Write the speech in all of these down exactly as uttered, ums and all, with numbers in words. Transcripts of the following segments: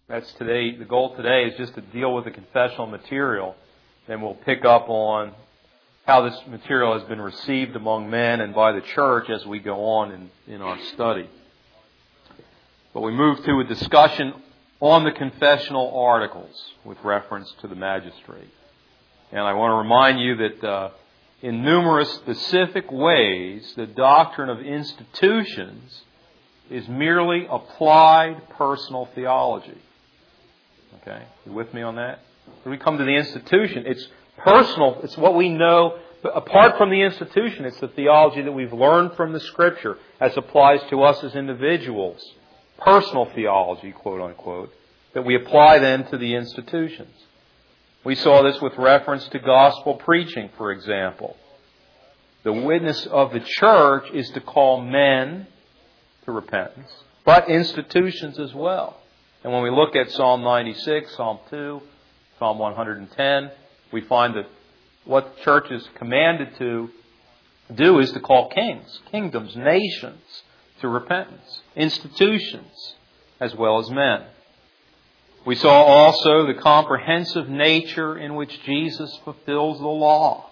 That's today. The goal today is just to deal with the confessional material. Then we'll pick up on how this material has been received among men and by the church as we go on in, in our study. But we move to a discussion on the confessional articles with reference to the magistrate. And I want to remind you that uh, in numerous specific ways, the doctrine of institutions is merely applied personal theology. Okay? You with me on that? When we come to the institution, it's personal. It's what we know. But apart from the institution, it's the theology that we've learned from the Scripture as applies to us as individuals. Personal theology, quote unquote, that we apply then to the institutions. We saw this with reference to gospel preaching, for example. The witness of the church is to call men to repentance, but institutions as well. And when we look at Psalm ninety-six, Psalm two, Psalm one hundred ten, we find that what the church is commanded to do is to call kings, kingdoms, nations to repentance, institutions as well as men. We saw also the comprehensive nature in which Jesus fulfills the law,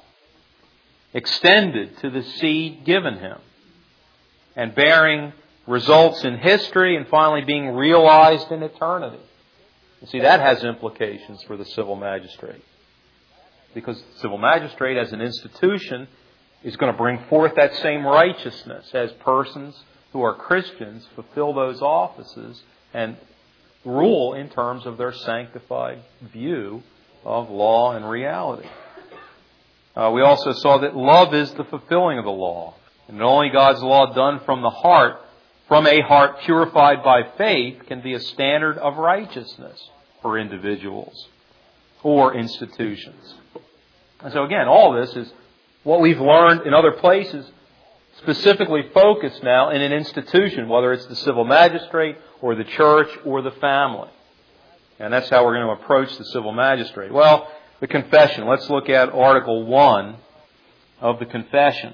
extended to the seed given him, and bearing results in history and finally being realized in eternity. You see, that has implications for the civil magistrate. Because the civil magistrate as an institution is going to bring forth that same righteousness as persons who are Christians fulfill those offices and rule in terms of their sanctified view of law and reality. Uh, we also saw that love is the fulfilling of the law. And only God's law done from the heart, from a heart purified by faith, can be a standard of righteousness for individuals or institutions. And so again, all this is what we've learned in other places, specifically focused now in an institution, whether it's the civil magistrate or the church or the family. And that's how we're going to approach the civil magistrate. Well, the confession. Let's look at Article one of the confession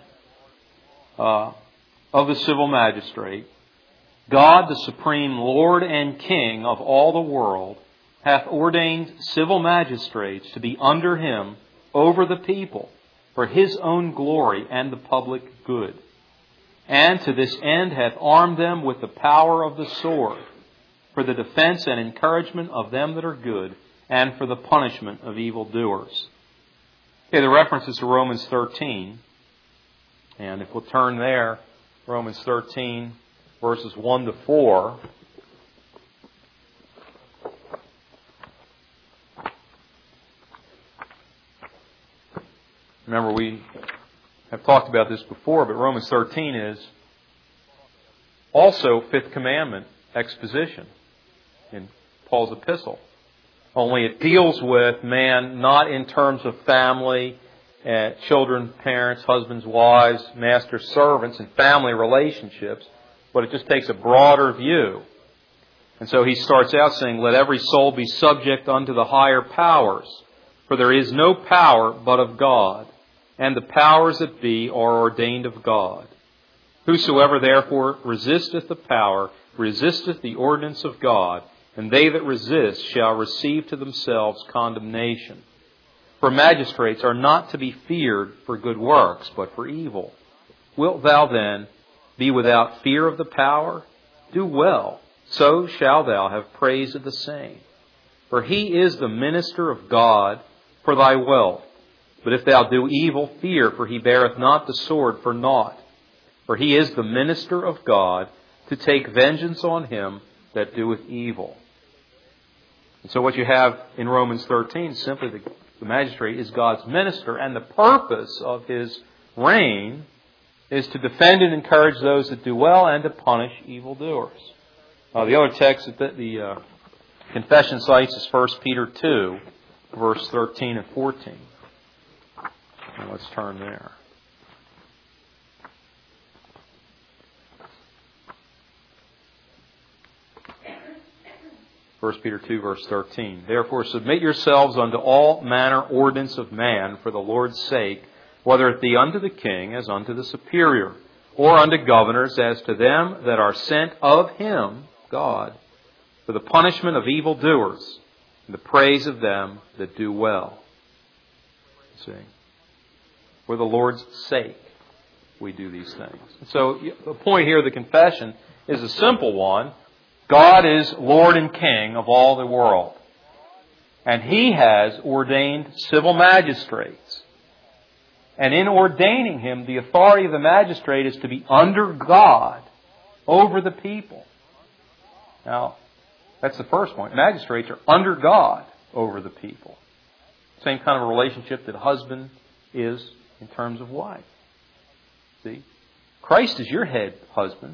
uh, of the civil magistrate. God, the supreme Lord and King of all the world, hath ordained civil magistrates to be under him over the people for his own glory and the public good. And to this end hath armed them with the power of the sword, for the defense and encouragement of them that are good, and for the punishment of evildoers. Okay, the reference is to Romans thirteen. And if we'll turn there, Romans thirteen, verses one to four. Remember, we have talked about this before, but Romans thirteen is also Fifth Commandment exposition in Paul's epistle. Only it deals with man not in terms of family, uh, children, parents, husbands, wives, masters, servants, and family relationships, but it just takes a broader view. And so he starts out saying, let every soul be subject unto the higher powers, for there is no power but of God, and the powers that be are ordained of God. Whosoever therefore resisteth the power, resisteth the ordinance of God, and they that resist shall receive to themselves condemnation. For magistrates are not to be feared for good works, but for evil. Wilt thou then be without fear of the power? Do well, so shalt thou have praise of the same. For he is the minister of God for thy wealth. But if thou do evil, fear, for he beareth not the sword for naught. For he is the minister of God to take vengeance on him that doeth evil. And so what you have in Romans thirteen, simply the, the magistrate is God's minister, and the purpose of his reign is to defend and encourage those that do well and to punish evildoers. Uh, the other text that the, the uh, confession cites is First Peter two, verse thirteen and fourteen. And let's turn there. First Peter two, verse thirteen. Therefore submit yourselves unto all manner ordinance of man for the Lord's sake, whether it be unto the king as unto the superior, or unto governors as to them that are sent of him, God, for the punishment of evildoers, and the praise of them that do well. See? For the Lord's sake, we do these things. So the point here of the confession is a simple one. God is Lord and King of all the world. And He has ordained civil magistrates. And in ordaining him, the authority of the magistrate is to be under God, over the people. Now, that's the first point. Magistrates are under God, over the people. Same kind of relationship that husband is in terms of wife. See? Christ is your head, husbands.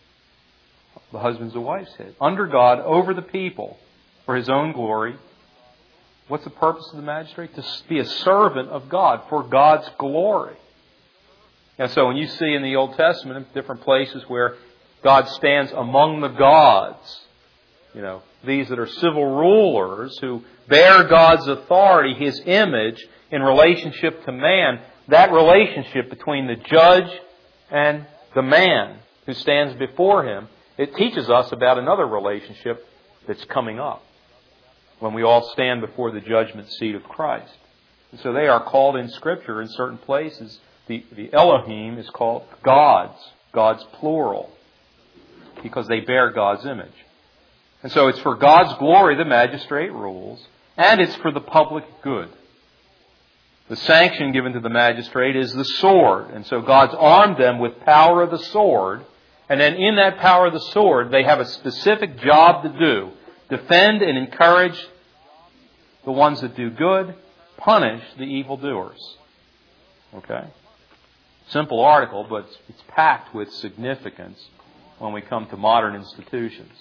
The husband's the wife's head. Under God, over the people, for His own glory. What's the purpose of the magistrate? To be a servant of God for God's glory. And so when you see in the Old Testament, in different places where God stands among the gods, you know, these that are civil rulers who bear God's authority, His image, in relationship to man, that relationship between the judge and the man who stands before him, it teaches us about another relationship that's coming up when we all stand before the judgment seat of Christ. And so they are called in Scripture in certain places. The, the Elohim is called gods, God's plural, because they bear God's image. And so it's for God's glory the magistrate rules, and it's for the public good. The sanction given to the magistrate is the sword. And so God's armed them with power of the sword. And then in that power of the sword, they have a specific job to do. Defend and encourage the ones that do good. Punish the evildoers. Okay? Simple article, but it's packed with significance when we come to modern institutions.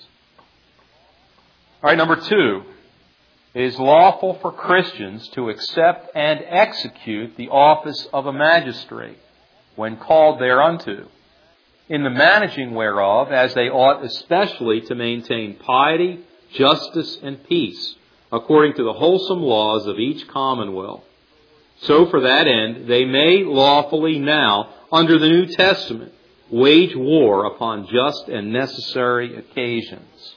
All right, number two. It is lawful for Christians to accept and execute the office of a magistrate when called thereunto, in the managing whereof, as they ought especially to maintain piety, justice, and peace, according to the wholesome laws of each commonwealth. So for that end, they may lawfully now, under the New Testament, wage war upon just and necessary occasions.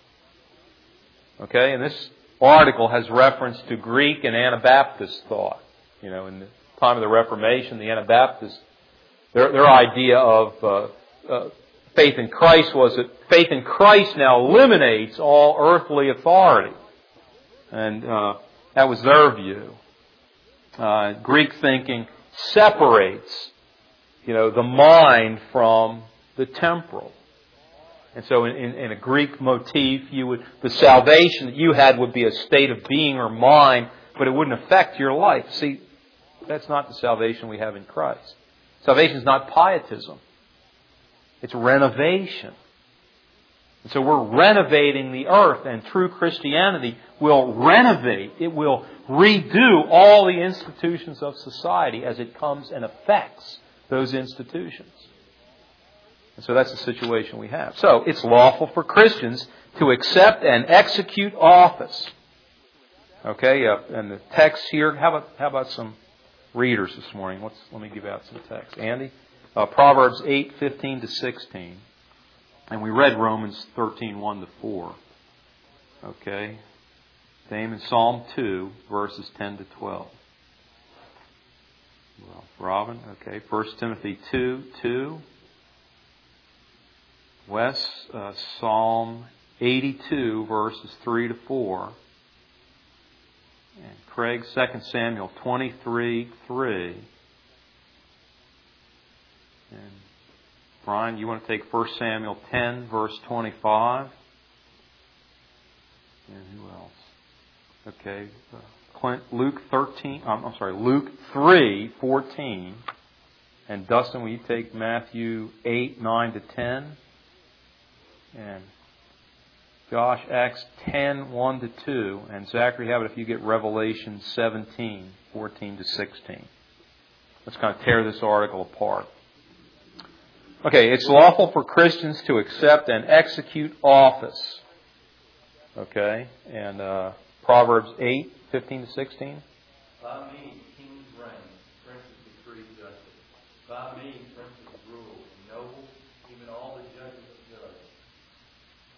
Okay, and this article has reference to Greek and Anabaptist thought. You know, in the time of the Reformation, the Anabaptists, their, their idea of uh, uh, faith in Christ was that faith in Christ now eliminates all earthly authority. And uh, that was their view. Uh, Greek thinking separates, you know, the mind from the temporal. And so in, in, in a Greek motif, you would, the salvation that you had would be a state of being or mind, but it wouldn't affect your life. See, that's not the salvation we have in Christ. Salvation is not pietism. It's renovation. And so we're renovating the earth, and true Christianity will renovate. It will redo all the institutions of society as it comes and affects those institutions. And so that's the situation we have. So it's lawful for Christians to accept and execute office. Okay, uh, and the text here, how about, how about some readers this morning? Let's, let me give out some text. Andy? Uh, Proverbs eight, fifteen to sixteen. And we read Romans thirteen, one to four. Okay. Same in Psalm two, verses ten to twelve. Well, Robin, okay. First Timothy two, two. Wes, uh, Psalm eighty-two, verses three to four. And Craig, Second Samuel twenty-three, three. And Brian, you want to take First Samuel ten, verse twenty-five? And who else? Okay. Uh, Clint, Luke thirteen, um, I'm sorry, Luke three, fourteen. And Dustin, will you take Matthew eight, nine to ten? And Josh, Acts ten, one to two. And Zachary, how about if you get Revelation seventeen, fourteen to sixteen? Let's kind of tear this article apart. Okay, it's lawful for Christians to accept and execute office. Okay, and uh, Proverbs eight, fifteen to sixteen. By me, kings reign, princes decree justice. By me, princes rule, nobles, even all the judges of judges.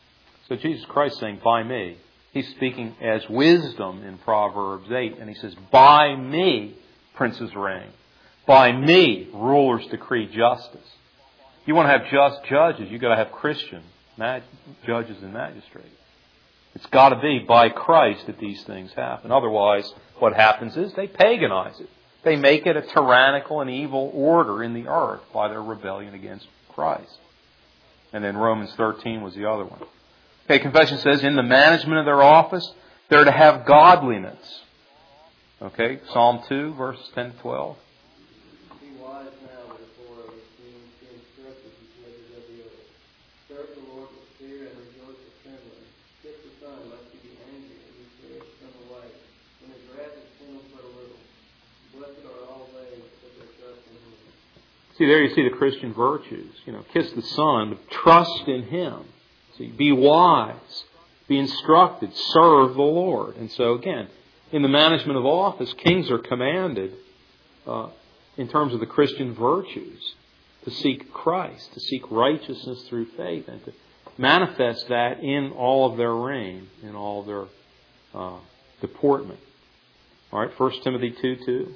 So Jesus Christ is saying, by me. He's speaking as wisdom in Proverbs eight. And he says, by me, princes reign. By me, rulers decree justice. If you want to have just judges, you've got to have Christian mag- judges and magistrates. It's got to be by Christ that these things happen. Otherwise, what happens is they paganize it. They make it a tyrannical and evil order in the earth by their rebellion against Christ. And then Romans thirteen was the other one. Okay, confession says, in the management of their office, they're to have godliness. Okay, Psalm two, verses ten to twelve. Be wise now, therefore, O esteem, be instructed, you judges of the earth. Serve the Lord with fear and rejoice with trembling. Kiss the Son, lest he be angry, and his fears come away. When his wrath is kindled but a little. Blessed are all they that put their trust in him. See, there you see the Christian virtues. You know, kiss the Son, trust in Him. See, be wise, be instructed, serve the Lord. And so again, in the management of office, kings are commanded, uh, in terms of the Christian virtues, to seek Christ, to seek righteousness through faith, and to manifest that in all of their reign, in all of their uh, deportment. All right, First Timothy two two.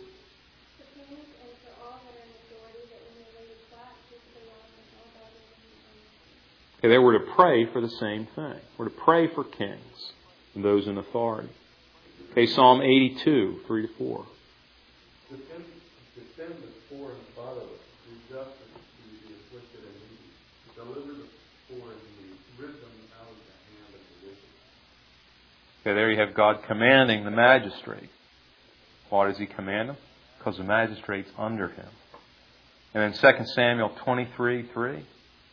Okay, they were to pray for the same thing. We're to pray for kings and those in authority. Okay, Psalm eighty-two, three to four. Defend, defend the poor and fatherless, do justice to the afflicted and needy. Deliver the poor and needy, rid them out of the hand of the wicked. Okay, there you have God commanding the magistrate. Why does He command them? Because the magistrate's under him. And then Second Samuel twenty-three, three.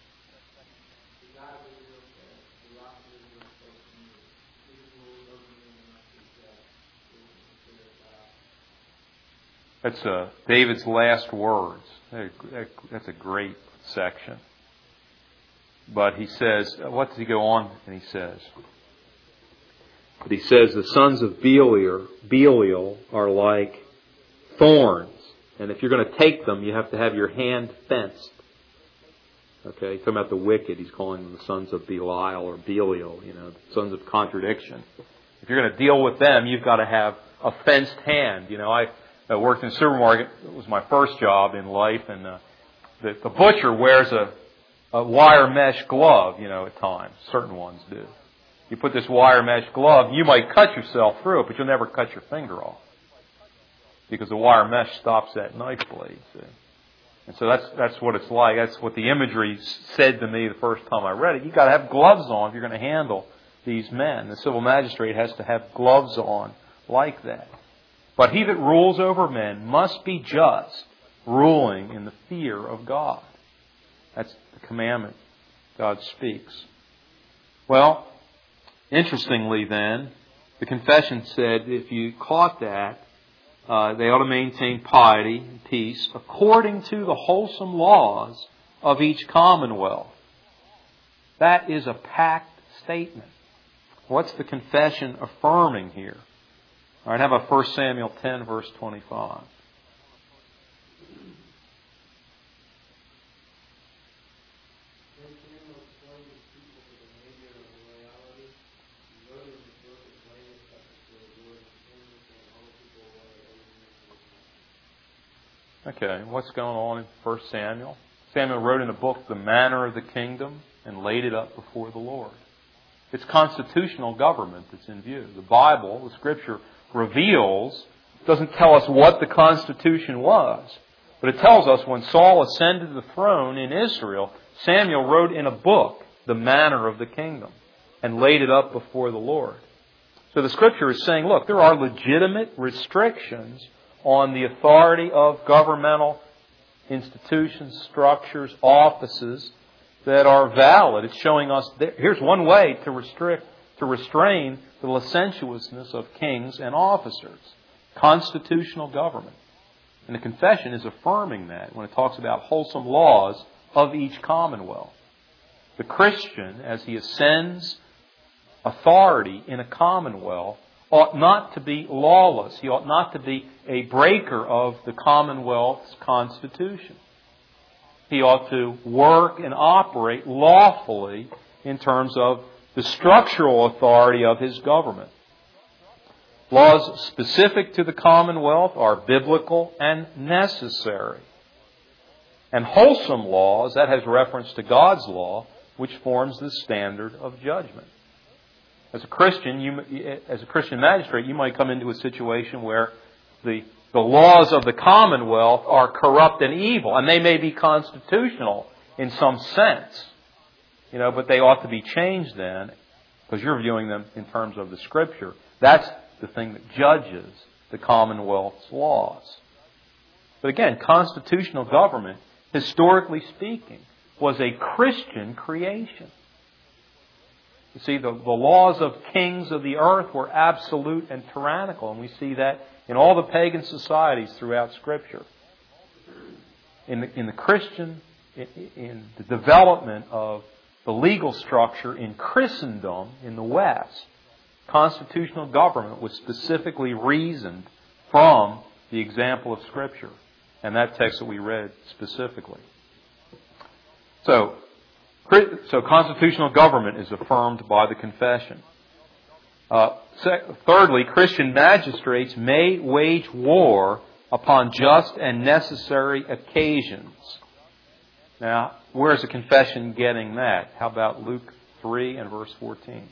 That's uh, David's last words. That's a great section. But he says, what does he go on? And he says, but he says the sons of Belial, Belial are like thorns. And if you're going to take them, you have to have your hand fenced. Okay, he's talking about the wicked. He's calling them the sons of Belial or Belial, you know, the sons of contradiction. If you're going to deal with them, you've got to have a fenced hand. You know, I... I worked in a supermarket. It was my first job in life, and uh, the, the butcher wears a, a wire mesh glove, you know, at times. Certain ones do. You put this wire mesh glove, you might cut yourself through it, but you'll never cut your finger off. Because the wire mesh stops that knife blade, see. And so that's that's what it's like. That's what the imagery said to me the first time I read it. You've got to have gloves on if you're going to handle these men. The civil magistrate has to have gloves on like that. But he that rules over men must be just, ruling in the fear of God. That's the commandment God speaks. Well, interestingly then, the confession said if you caught that, uh, they ought to maintain piety and peace according to the wholesome laws of each commonwealth. That is a packed statement. What's the confession affirming here? All right, how about First Samuel ten, verse twenty-five? Okay, what's going on in First Samuel? Samuel wrote in a book the manner of the kingdom and laid it up before the Lord. It's constitutional government that's in view. The Bible, the Scripture, reveals, doesn't tell us what the Constitution was, but it tells us when Saul ascended the throne in Israel, Samuel wrote in a book the manner of the kingdom and laid it up before the Lord. So the Scripture is saying, look, there are legitimate restrictions on the authority of governmental institutions, structures, offices that are valid. It's showing us, here's one way to restrict, to restrain the licentiousness of kings and officers. Constitutional government. And the confession is affirming that when it talks about wholesome laws of each commonwealth. The Christian, as he ascends authority in a commonwealth, ought not to be lawless. He ought not to be a breaker of the commonwealth's constitution. He ought to work and operate lawfully in terms of the structural authority of his government. Laws specific to the Commonwealth are biblical and necessary. And wholesome laws, that has reference to God's law, which forms the standard of judgment. As a Christian, you, as a Christian magistrate, you might come into a situation where the, the laws of the Commonwealth are corrupt and evil, and they may be constitutional in some sense, you know, but they ought to be changed then, because you're viewing them in terms of the Scripture. That's the thing that judges the Commonwealth's laws. But again, constitutional government, historically speaking, was a Christian creation. You see, the, the laws of kings of the earth were absolute and tyrannical, and we see that in all the pagan societies throughout Scripture. In the, in the Christian, in, in the development of the legal structure in Christendom in the West, constitutional government was specifically reasoned from the example of Scripture, and that text that we read specifically. So, so constitutional government is affirmed by the confession. Uh, thirdly, Christian magistrates may wage war upon just and necessary occasions. Now, where's the confession getting that? How about Luke three and verse fourteen?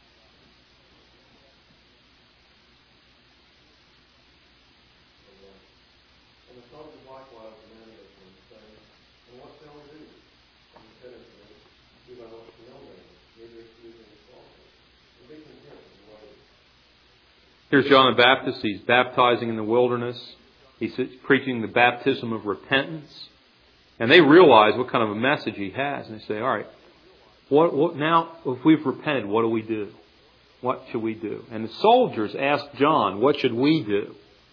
Here's John the Baptist. He's baptizing in the wilderness. He's preaching the baptism of repentance. And they realize what kind of a message he has. And they say, all right, what, what now, if we've repented, what do we do? What should we do? And the soldiers ask John, what should we do?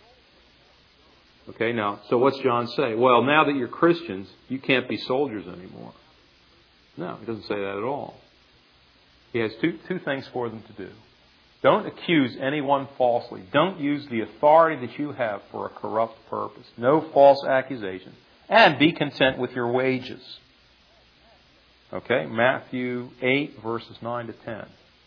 Okay, now, so what's John say? Well, now that you're Christians, you can't be soldiers anymore. No, he doesn't say that at all. He has two, two things for them to do. Don't accuse anyone falsely. Don't use the authority that you have for a corrupt purpose. No false accusations. And be content with your wages. Okay, Matthew eight, verses nine to ten.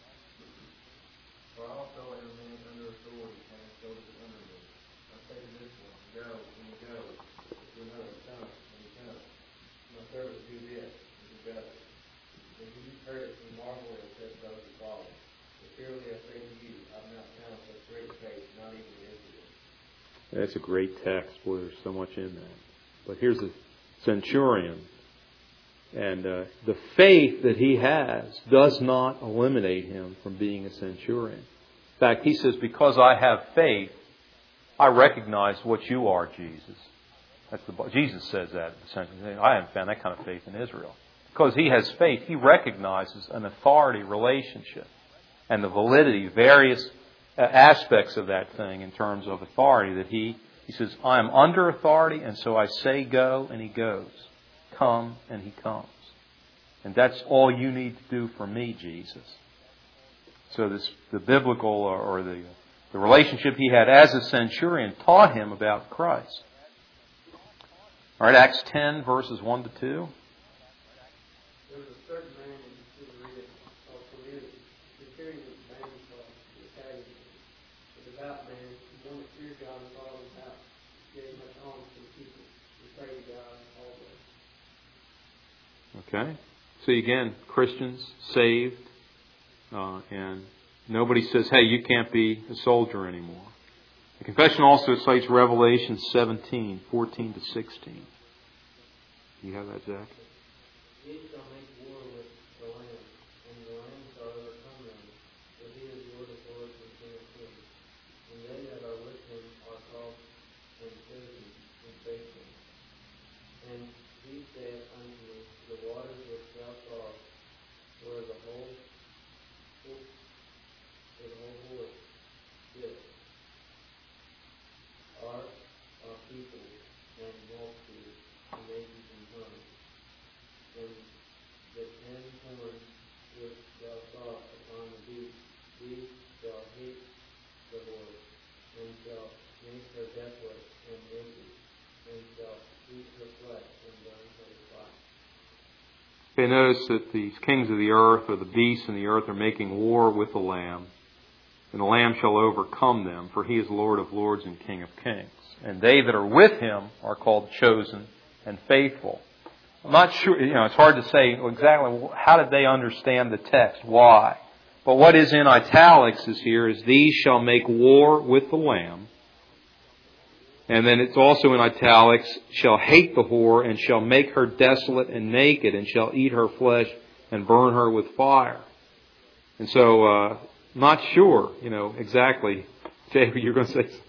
For also a man under authority has chosen under me. I say to this one, go, and he goes. To another, come, and he comes. My servant, do this, and he does it. And you heard it and marvel at it, said those who follow. Surely I say to you, I've not found such great faith, not even in Israel. That's a great text. Boy, there's so much in that. But here's a centurion. And uh, the faith that he has does not eliminate him from being a centurion. In fact, he says, because I have faith, I recognize what you are, Jesus. That's the Jesus says that essentially. I haven't found that kind of faith in Israel. Because he has faith, he recognizes an authority relationship. And the validity, various aspects of that thing in terms of authority that he, he says, I am under authority, and so I say go, and he goes. Come, and he comes. And that's all you need to do for me, Jesus. So this, the biblical or, or the, the relationship he had as a centurion taught him about Christ. All right, Acts ten, verses one to two. There was a certain man in Caesarea called Cornelius. The carrying was a man called the Italian, a devout man, who one that feared God and followed his house, gave much alms to the people, and prayed to God always. Okay. See again, Christians saved, uh, and nobody says, "Hey, you can't be a soldier anymore." The confession also cites Revelation seventeen, fourteen to sixteen. You have that, Zach? He shall make war with the Lamb, and the Lamb shall overcome them, for he is Lord of lords and King of kings. And they that are with him are called and chosen and faithful. And he said unto me, the waters which thou sawest, where the whole where the whole horse is, are of people and multitudes and nations and tongues. And Okay, notice that these kings of the earth, or the beasts in the earth, are making war with the Lamb. And the Lamb shall overcome them, for He is Lord of lords and King of kings. And they that are with Him are called chosen and faithful. I'm not sure, you know, it's hard to say exactly how did they understand the text, why. But what is in italics is here is these shall make war with the Lamb. And then it's also in italics, shall hate the whore and shall make her desolate and naked and shall eat her flesh and burn her with fire. And so, uh, not sure, you know, exactly. Jay, you're going to say something.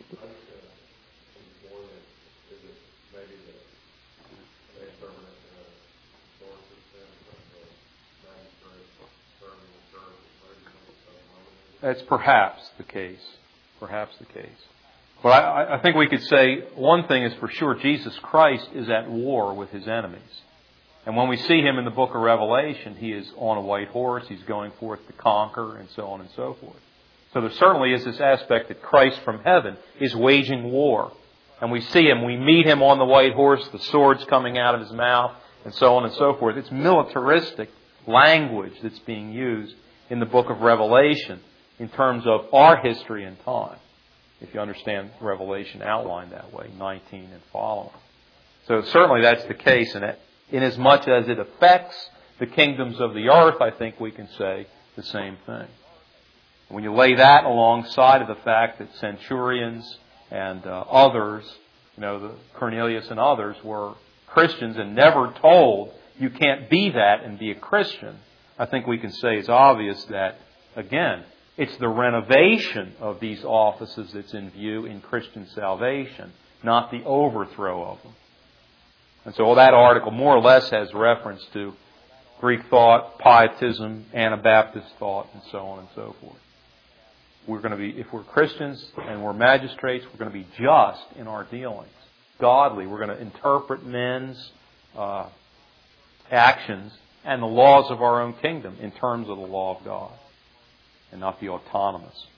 That's perhaps the case. Perhaps the case. But I, I think we could say one thing is for sure, Jesus Christ is at war with His enemies. And when we see Him in the book of Revelation, He is on a white horse, He's going forth to conquer, and so on and so forth. So there certainly is this aspect that Christ from heaven is waging war. And we see Him, we meet Him on the white horse, the sword's coming out of His mouth, and so on and so forth. It's militaristic language that's being used in the book of Revelation in terms of our history and time. If you understand Revelation outlined that way, nineteen and following. So certainly that's the case, and inasmuch as it affects the kingdoms of the earth, I think we can say the same thing. When you lay that alongside of the fact that centurions and uh, others, you know, the Cornelius and others were Christians and never told you can't be that and be a Christian, I think we can say it's obvious that, again, it's the renovation of these offices that's in view in Christian salvation, not the overthrow of them. And so that article more or less has reference to Greek thought, pietism, Anabaptist thought, and so on and so forth. We're going to be, if we're Christians and we're magistrates, we're going to be just in our dealings. Godly. We're going to interpret men's uh, actions and the laws of our own kingdom in terms of the law of God, and not be autonomous.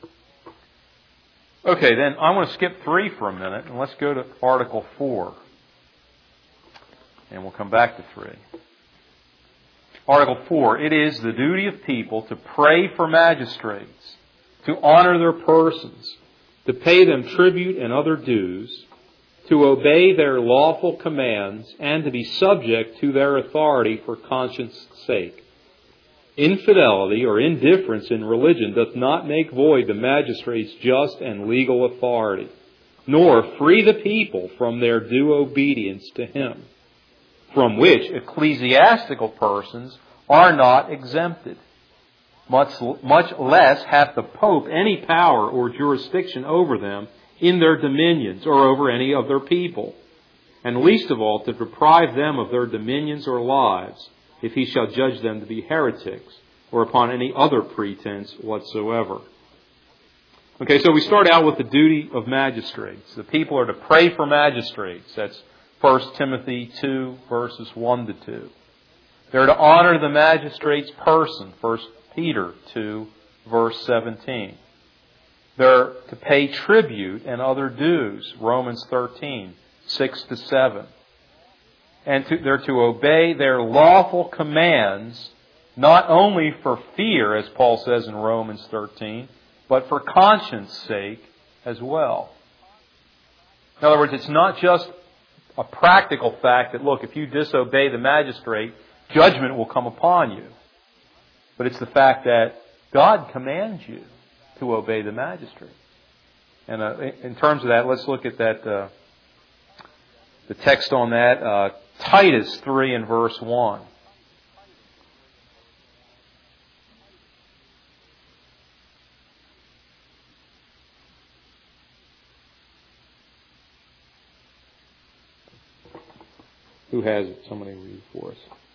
Okay, then I want to skip three for a minute, and let's go to Article four. And we'll come back to three. Article four, it is the duty of people to pray for magistrates, to honor their persons, to pay them tribute and other dues, to obey their lawful commands, and to be subject to their authority for conscience' sake. Infidelity or indifference in religion doth not make void the magistrate's just and legal authority, nor free the people from their due obedience to him, from which ecclesiastical persons are not exempted. Much, much less hath the Pope any power or jurisdiction over them in their dominions or over any of their people, and least of all to deprive them of their dominions or lives, if he shall judge them to be heretics, or upon any other pretense whatsoever. Okay, so we start out with the duty of magistrates. The people are to pray for magistrates. That's First Timothy two, verses one to two. They're to honor the magistrate's person. First Peter two, verse seventeen. They're to pay tribute and other dues. Romans thirteen, six to seven. And to, they're to obey their lawful commands, not only for fear, as Paul says in Romans thirteen, but for conscience sake as well. In other words, it's not just a practical fact that, look, if you disobey the magistrate, judgment will come upon you. But it's the fact that God commands you to obey the magistrate. And uh, in terms of that, let's look at that, uh, the text on that, uh, Titus three and verse one. Who has it? Somebody read it for us.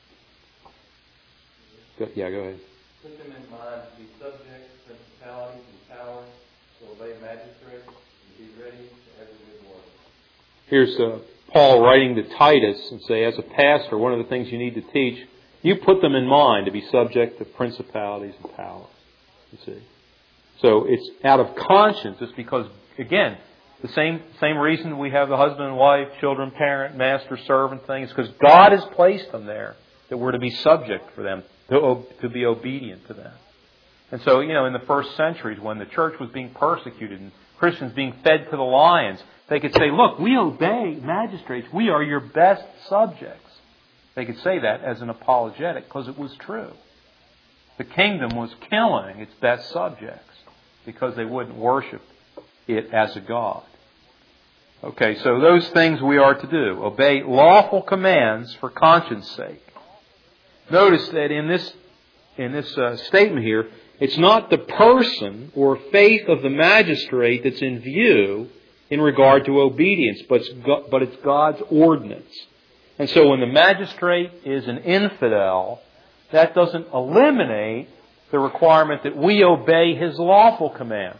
Go, yeah, go ahead. Put them in mind to be subject to principalities and powers, to obey magistrates, and be ready to every good work. Here's uh, Paul writing to Titus and say, as a pastor, one of the things you need to teach, you put them in mind to be subject to principalities and powers. You see. So it's out of conscience. It's because, again, the same same reason we have the husband and wife, children, parent, master, servant thing is because God has placed them there that we're to be subject for them, to, to be obedient to them. And so, you know, in the first centuries when the church was being persecuted and Christians being fed to the lions, they could say, look, we obey magistrates. We are your best subjects. They could say that as an apologetic because it was true. The kingdom was killing its best subjects because they wouldn't worship it as a god. Okay, so those things we are to do. Obey lawful commands for conscience sake. Notice that in this, in this uh, statement here, it's not the person or faith of the magistrate that's in view in regard to obedience, but it's, God, but it's God's ordinance. And so when the magistrate is an infidel, that doesn't eliminate the requirement that we obey his lawful commands.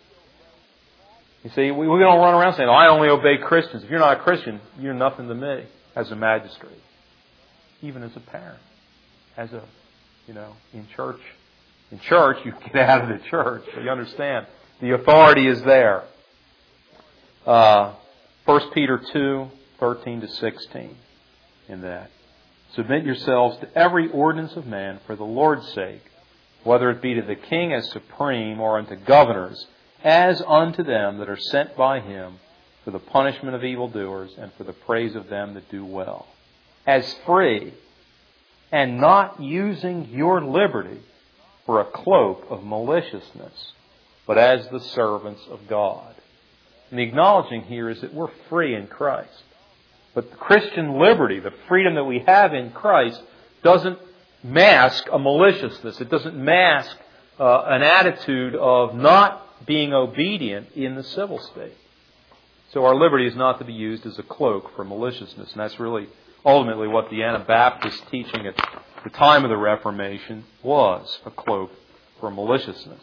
You see, we, we don't run around saying, oh, I only obey Christians. If you're not a Christian, you're nothing to me as a magistrate. Even as a parent. As a, you know, in church. In church, you get out of the church. So you understand. The authority is there. Uh, First Peter two, thirteen to sixteen. In that. Submit yourselves to every ordinance of man for the Lord's sake, whether it be to the king as supreme or unto governors, as unto them that are sent by him for the punishment of evildoers and for the praise of them that do well. As free, and not using your liberty for a cloak of maliciousness, but as the servants of God. And the acknowledging here is that we're free in Christ. But the Christian liberty, the freedom that we have in Christ, doesn't mask a maliciousness. It doesn't mask uh, an attitude of not being obedient in the civil state. So our liberty is not to be used as a cloak for maliciousness. And that's really ultimately what the Anabaptist teaching at the time of the Reformation was, a cloak for maliciousness.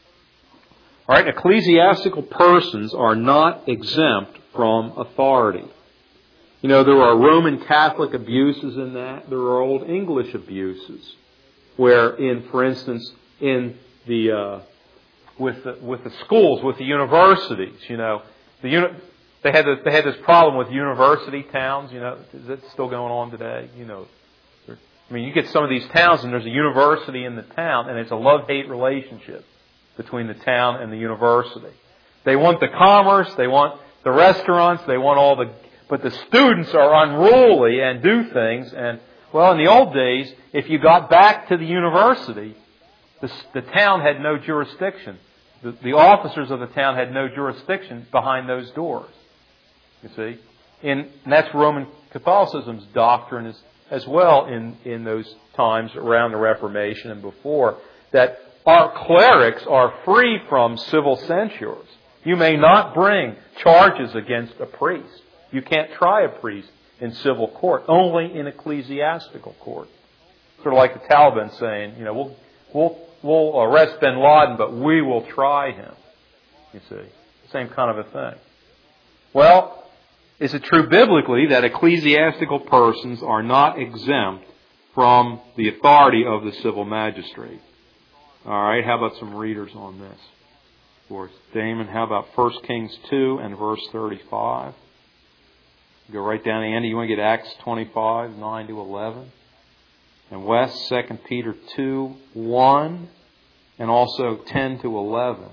All right, ecclesiastical persons are not exempt from authority. You know, there are Roman Catholic abuses in that. There are Old English abuses, where, in, for instance, in the uh, with the with the schools, with the universities, you know, the uni- they had this, they had this problem with university towns. You know, is that still going on today? You know, I mean, you get some of these towns, and there's a university in the town, and it's a love-hate relationship between the town and the university. They want the commerce, they want the restaurants, they want all the. But the students are unruly and do things. And, well, in the old days, if you got back to the university, the, the town had no jurisdiction. The, the officers of the town had no jurisdiction behind those doors. You see? In, and that's Roman Catholicism's doctrine as, as well in, in those times around the Reformation and before, that our clerics are free from civil censures. You may not bring charges against a priest. You can't try a priest in civil court, only in ecclesiastical court. Sort of like the Taliban saying, you know, we'll we'll we'll arrest bin Laden, but we will try him. You see, same kind of a thing. Well, is it true biblically that ecclesiastical persons are not exempt from the authority of the civil magistrate? All right, how about some readers on this? Of course, Damon, how about First Kings two and verse thirty-five? Go right down to the end. You want to get Acts twenty-five, nine to eleven. And Wes, Second Peter two, one. And also ten to eleven.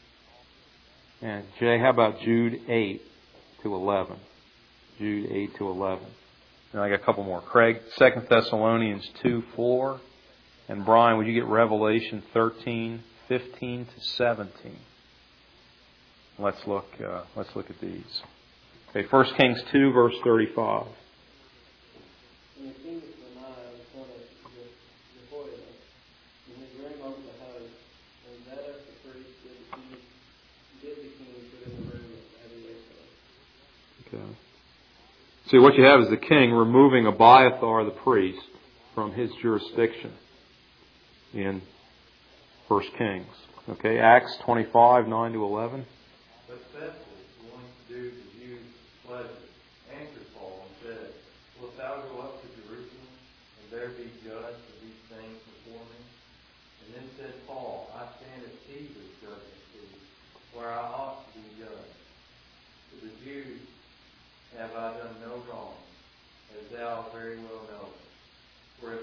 And Jay, how about Jude eight to eleven? Jude eight to eleven. And I got a couple more. Craig, Second Thessalonians two, four. And Brian, would you get Revelation thirteen, fifteen to seventeen? Let's look, uh, let's look at these. Okay, First Kings two, verse thirty-five. And the king of Benaiah, the son of Jehoiada, and his ring over the house, and Zadok the priest did the king, did the king put in the room of Abiathar. Okay. See, what you have is the king removing Abiathar the priest from his jurisdiction in First Kings. Okay, Acts twenty-five, nine to eleven. But Festus, wanting to do the Jews' pleasure, answered Paul and said, Wilt thou go up to Jerusalem, and there be judged of these things before me? And then said Paul, I stand at Caesar's judgment seat, where I ought to be judged. To the Jews have I done no wrong, as thou very well knowest. For if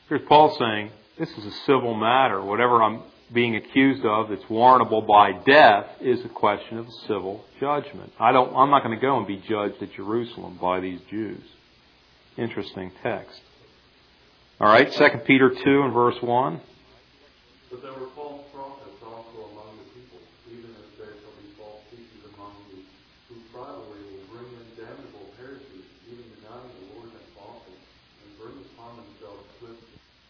Here's Paul saying, this is a civil matter. Whatever I'm being accused of that's warrantable by death is a question of civil judgment. I don't, I'm not going to go and be judged at Jerusalem by these Jews. Interesting text. All right, Second Peter two and verse one. But there were false prophets also among the people, even as there shall be false teachers among you, who privately will bring in damnable heresies, even denying the Lord and apostles, and bring upon themselves swift.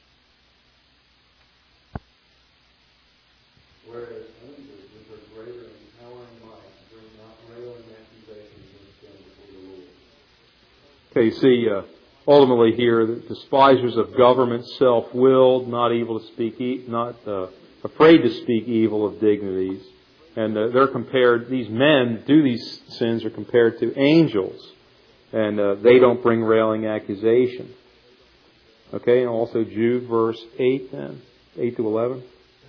Whereas angels, with their greater and empowering might, bring not railing accusations against them before the Lord. Okay, you see, uh, ultimately here, the despisers of government, self-willed, not able to speak, e- not uh, afraid to speak evil of dignities, and uh, they're compared. These men do these sins are compared to angels, and uh, they don't bring railing accusation. Okay, and also Jude verse eight, then eight to eleven.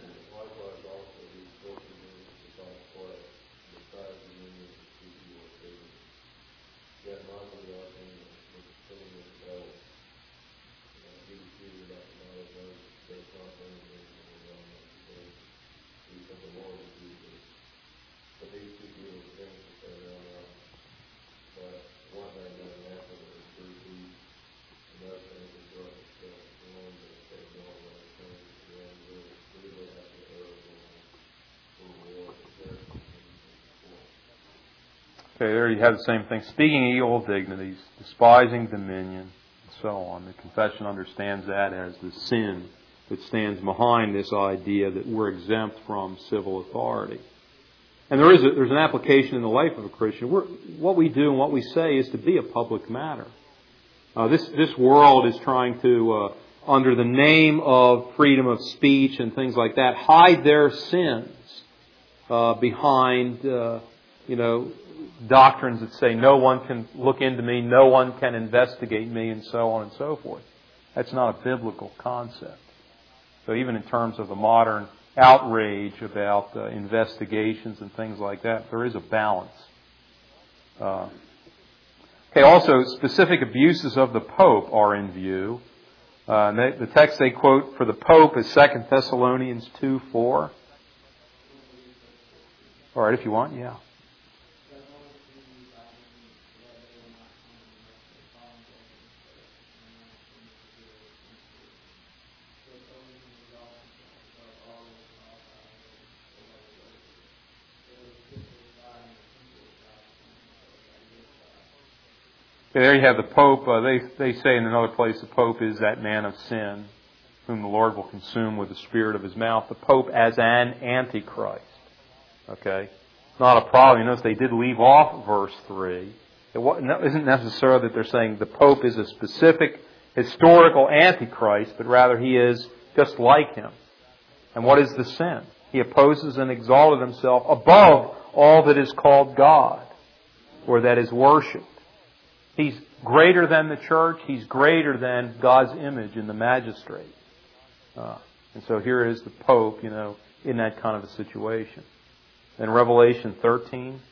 Okay, there you have the same thing. Speaking evil of dignities, despising dominion, and so on. The confession understands that as the sin that stands behind this idea that we're exempt from civil authority. And there is a, there's an application in the life of a Christian. We're, what we do and what we say is to be a public matter. Uh, this this world is trying to, uh, under the name of freedom of speech and things like that, hide their sins uh, behind, uh, you know, doctrines that say no one can look into me, no one can investigate me, and so on and so forth. That's not a biblical concept. So even in terms of the modern outrage about uh, investigations and things like that, there is a balance. Uh, okay, also specific abuses of the Pope are in view. Uh, and they, the text they quote for the Pope is Second Thessalonians two four. All right, if you want, yeah. Okay, there you have the Pope. Uh, they they say in another place the Pope is that man of sin, whom the Lord will consume with the spirit of His mouth. The Pope as an antichrist. Okay, not a problem. You notice they did leave off verse three. It isn't necessarily that they're saying the Pope is a specific historical antichrist, but rather he is just like him. And what is the sin? He opposes and exalted himself above all that is called God, or that is worshipped. He's greater than the church. He's greater than God's image in the magistrate. Uh, and so here is the Pope, you know, in that kind of a situation. Then Revelation thirteen.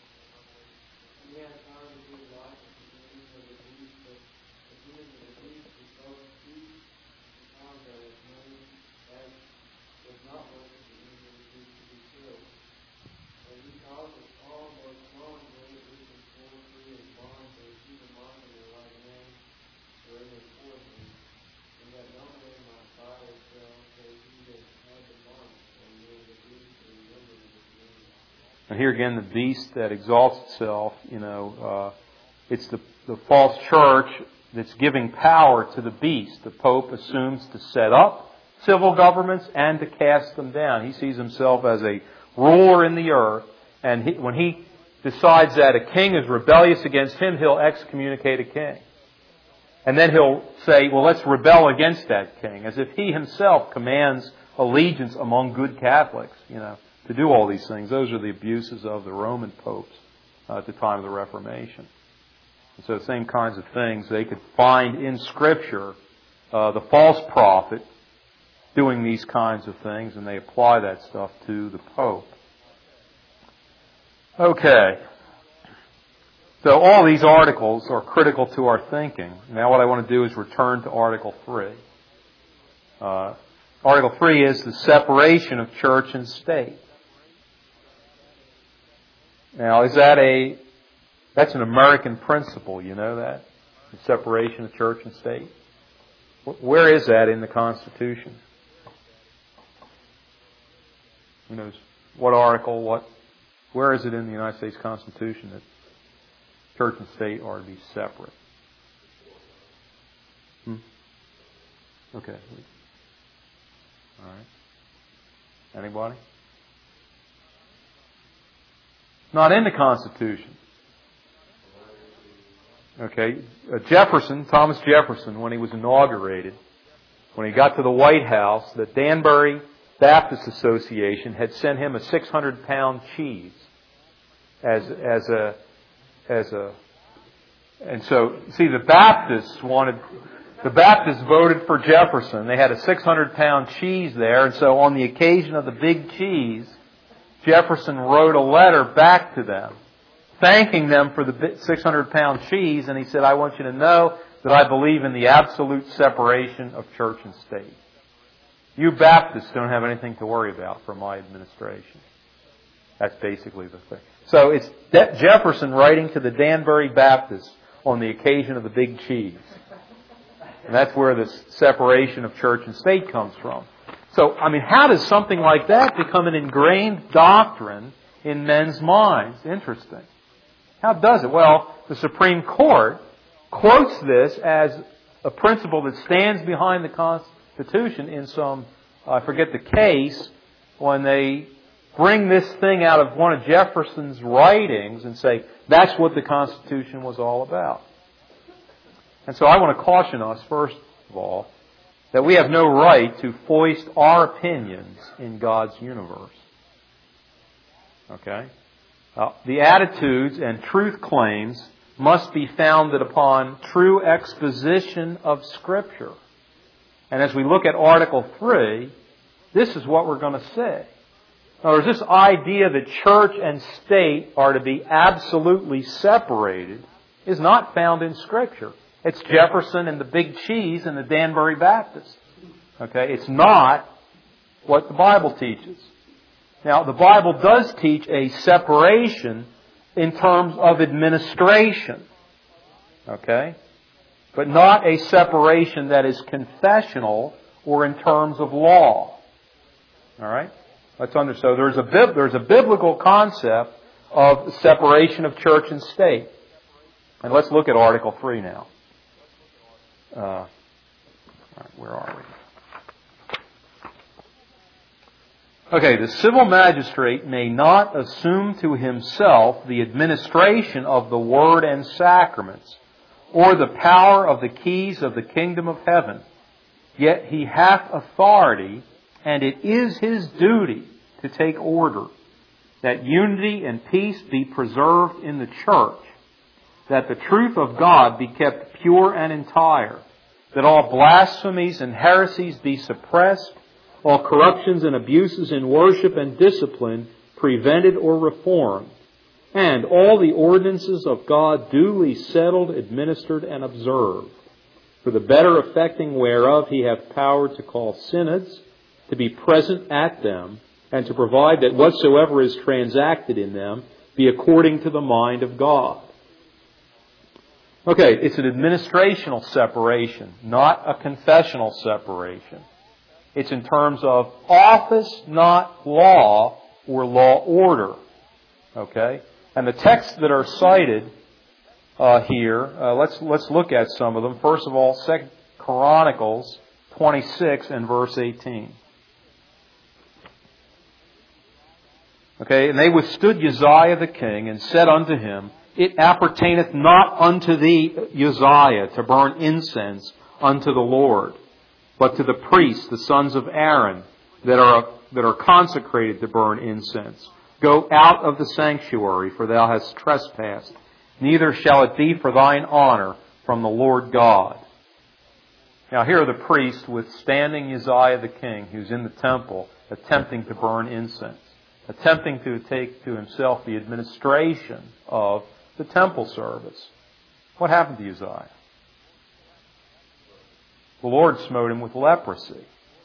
And here again, the beast that exalts itself, you know, uh, it's the, the false church that's giving power to the beast. The Pope assumes to set up civil governments and to cast them down. He sees himself as a ruler in the earth, and he, when he decides that a king is rebellious against him, he'll excommunicate a king. And then he'll say, well, let's rebel against that king, as if he himself commands allegiance among good Catholics, you know, to do all these things. Those are the abuses of the Roman popes uh, at the time of the Reformation. And so the same kinds of things they could find in Scripture, uh, the false prophet doing these kinds of things, and they apply that stuff to the Pope. Okay. So all these articles are critical to our thinking. Now what I want to do is return to Article three. Uh, Article three is the separation of church and state. Now, is that a, that's an American principle, you know that? The separation of church and state. Where is that in the Constitution? Who knows? What article, what, where is it in the United States Constitution that church and state are to be separate? Hmm? Okay. All right. Anybody? Not in the Constitution. Okay. Uh, Jefferson, Thomas Jefferson, when he was inaugurated, when he got to the White House, the Danbury Baptist Association had sent him a six hundred pound cheese as as a as a and so see the Baptists wanted the Baptists voted for Jefferson. They had a six hundred pound cheese there, and so on the occasion of the big cheese, Jefferson wrote a letter back to them, thanking them for the six hundred pound cheese, and he said, "I want you to know that I believe in the absolute separation of church and state. You Baptists don't have anything to worry about for my administration." That's basically the thing. So it's De- Jefferson writing to the Danbury Baptists on the occasion of the big cheese. And that's where this separation of church and state comes from. So, I mean, how does something like that become an ingrained doctrine in men's minds? Interesting. How does it? Well, the Supreme Court quotes this as a principle that stands behind the Constitution in some, I forget the case, when they bring this thing out of one of Jefferson's writings and say, that's what the Constitution was all about. And so I want to caution us, first of all, that we have no right to foist our opinions in God's universe. Okay? Uh, the attitudes and truth claims must be founded upon true exposition of Scripture. And as we look at Article three, this is what we're going to say. In other words, this idea that church and state are to be absolutely separated is not found in Scripture. It's Jefferson and the big cheese and the Danbury Baptist. Okay? It's not what the Bible teaches. Now, the Bible does teach a separation in terms of administration. Okay? But not a separation that is confessional or in terms of law. All right? Let's understand. So there's a, bib- there's a biblical concept of separation of church and state. And let's look at Article three now. Uh, all right, where are we? Okay, the civil magistrate may not assume to himself the administration of the word and sacraments, or the power of the keys of the kingdom of heaven. Yet he hath authority, and it is his duty to take order, that unity and peace be preserved in the church, that the truth of God be kept pure and entire, that all blasphemies and heresies be suppressed, all corruptions and abuses in worship and discipline prevented or reformed, and all the ordinances of God duly settled, administered, and observed, for the better effecting whereof he hath power to call synods, to be present at them, and to provide that whatsoever is transacted in them be according to the mind of God. Okay, it's an administrational separation, not a confessional separation. It's in terms of office, not law, or law order. Okay? And the texts that are cited uh, here, uh, let's let's look at some of them. First of all, Second Chronicles twenty-six and verse eighteen. Okay, and they withstood Uzziah the king and said unto him, It appertaineth not unto thee, Uzziah, to burn incense unto the Lord, but to the priests, the sons of Aaron, that are that are consecrated to burn incense. Go out of the sanctuary, for thou hast trespassed. Neither shall it be for thine honor from the Lord God. Now here are the priests withstanding Uzziah the king, who's in the temple, attempting to burn incense, attempting to take to himself the administration of the temple service. What happened to Uzziah? The Lord smote him with leprosy.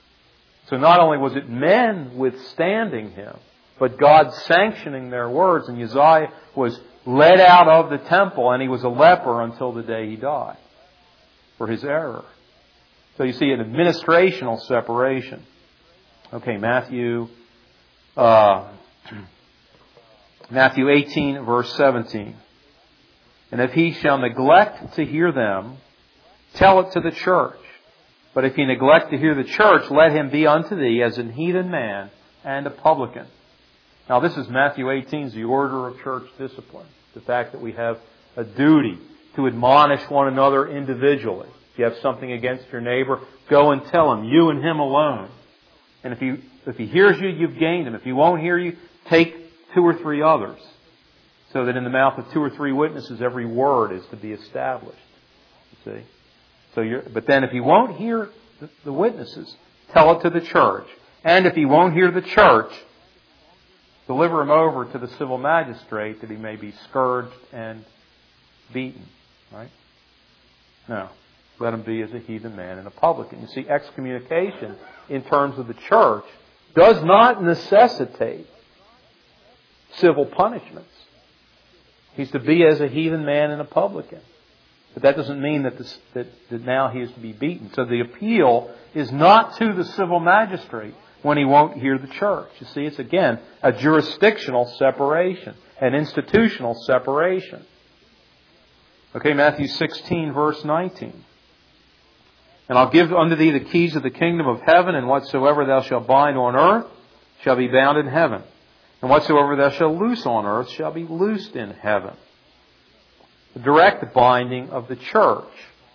So not only was it men withstanding him, but God sanctioning their words. And Uzziah was led out of the temple, and he was a leper until the day he died for his error. So you see an administrational separation. Okay, Matthew, uh, Matthew eighteen, verse seventeen. And if he shall neglect to hear them, tell it to the church. But if he neglect to hear the church, let him be unto thee as an heathen man and a publican. Now this is Matthew eighteen, the order of church discipline. The fact that we have a duty to admonish one another individually. If you have something against your neighbor, go and tell him, you and him alone. And if he, if he hears you, you've gained him. If he won't hear you, take two or three others. So that in the mouth of two or three witnesses, every word is to be established. You see? So you're, but then if he won't hear the, the witnesses, tell it to the church. And if he won't hear the church, deliver him over to the civil magistrate that he may be scourged and beaten. Right? No. Let him be as a heathen man and a publican. You see, excommunication in terms of the church does not necessitate civil punishments. He's to be as a heathen man and a publican. But that doesn't mean that, this, that, that now he is to be beaten. So the appeal is not to the civil magistrate when he won't hear the church. You see, it's again a jurisdictional separation, an institutional separation. Okay, Matthew sixteen, verse nineteen. And I'll give unto thee the keys of the kingdom of heaven, and whatsoever thou shalt bind on earth shall be bound in heaven. And whatsoever thou shalt loose on earth shall be loosed in heaven. The direct binding of the church.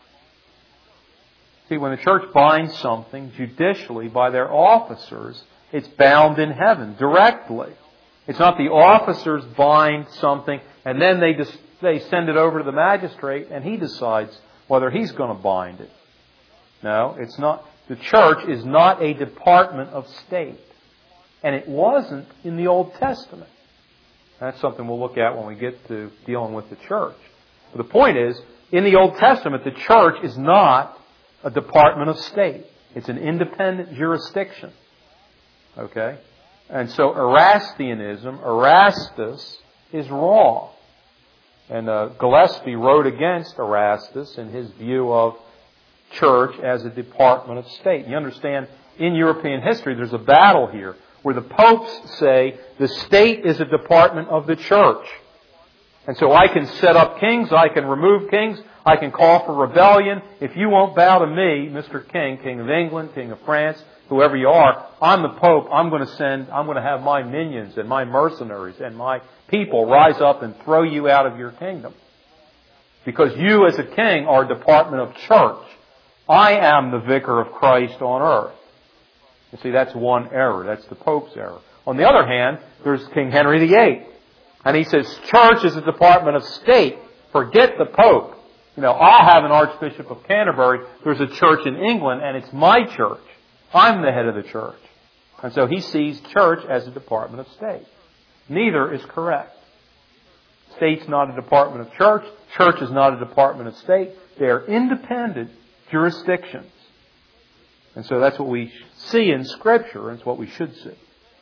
See, when the church binds something judicially by their officers, it's bound in heaven directly. It's not the officers bind something and then they just, they send it over to the magistrate and he decides whether he's going to bind it. No, it's not. The church is not a department of state. And it wasn't in the Old Testament. That's something we'll look at when we get to dealing with the church. But the point is, in the Old Testament, the church is not a department of state. It's an independent jurisdiction. Okay? And so Erastianism, Erastus, is wrong. And uh, Gillespie wrote against Erastus in his view of church as a department of state. You understand, in European history, there's a battle here where the popes say the state is a department of the church. And so I can set up kings, I can remove kings, I can call for rebellion. If you won't bow to me, Mister King, King of England, King of France, whoever you are, I'm the Pope, I'm going to send, I'm going to have my minions and my mercenaries and my people rise up and throw you out of your kingdom. Because you as a king are a department of church. I am the vicar of Christ on earth. You see, that's one error. That's the Pope's error. On the other hand, there's King Henry the Eighth. And he says, church is a department of state. Forget the Pope. You know, I'll have an Archbishop of Canterbury. There's a church in England, and it's my church. I'm the head of the church. And so he sees church as a department of state. Neither is correct. State's not a department of church. Church is not a department of state. They are independent jurisdictions. And so that's what we see in Scripture, and it's what we should see.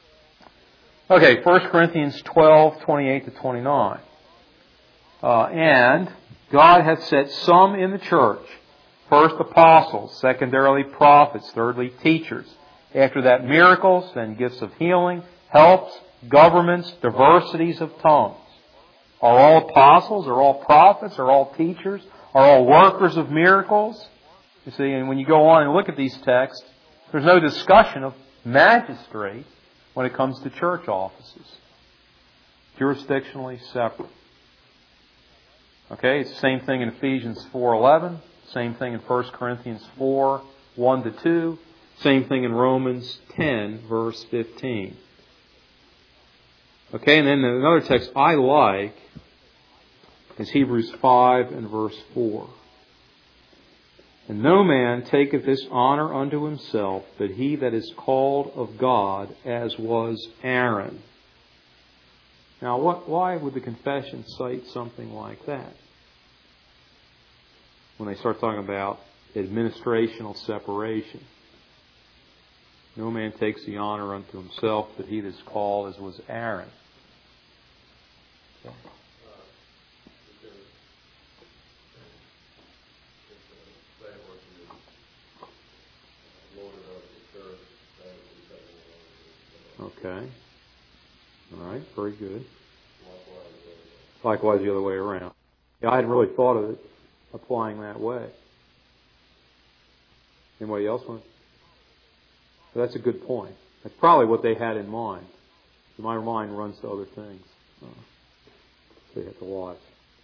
Okay, First Corinthians twelve, twenty-eight to twenty-nine. Uh, and God hath set some in the church, first apostles, secondarily prophets, thirdly teachers. After that miracles, then gifts of healing, helps, governments, diversities of tongues. Are all apostles? Are all prophets? Are all teachers? Are all workers of miracles? You see, and when you go on and look at these texts, there's no discussion of magistrate when it comes to church offices. Jurisdictionally separate. Okay, it's the same thing in Ephesians four eleven, same thing in First Corinthians four, one to two, same thing in Romans ten, verse fifteen. Okay, and then another text I like is Hebrews five and verse four. And no man taketh this honor unto himself, but he that is called of God, as was Aaron. Now, what, why would the confession cite something like that? When they start talking about administrational separation. No man takes the honor unto himself, but he that is called as was Aaron. So. Okay. All right. Very good. Likewise the other way around. Yeah, I hadn't really thought of it applying that way. Anybody else want? But that's a good point. That's probably what they had in mind. My mind runs to other things. Uh, so you have to watch.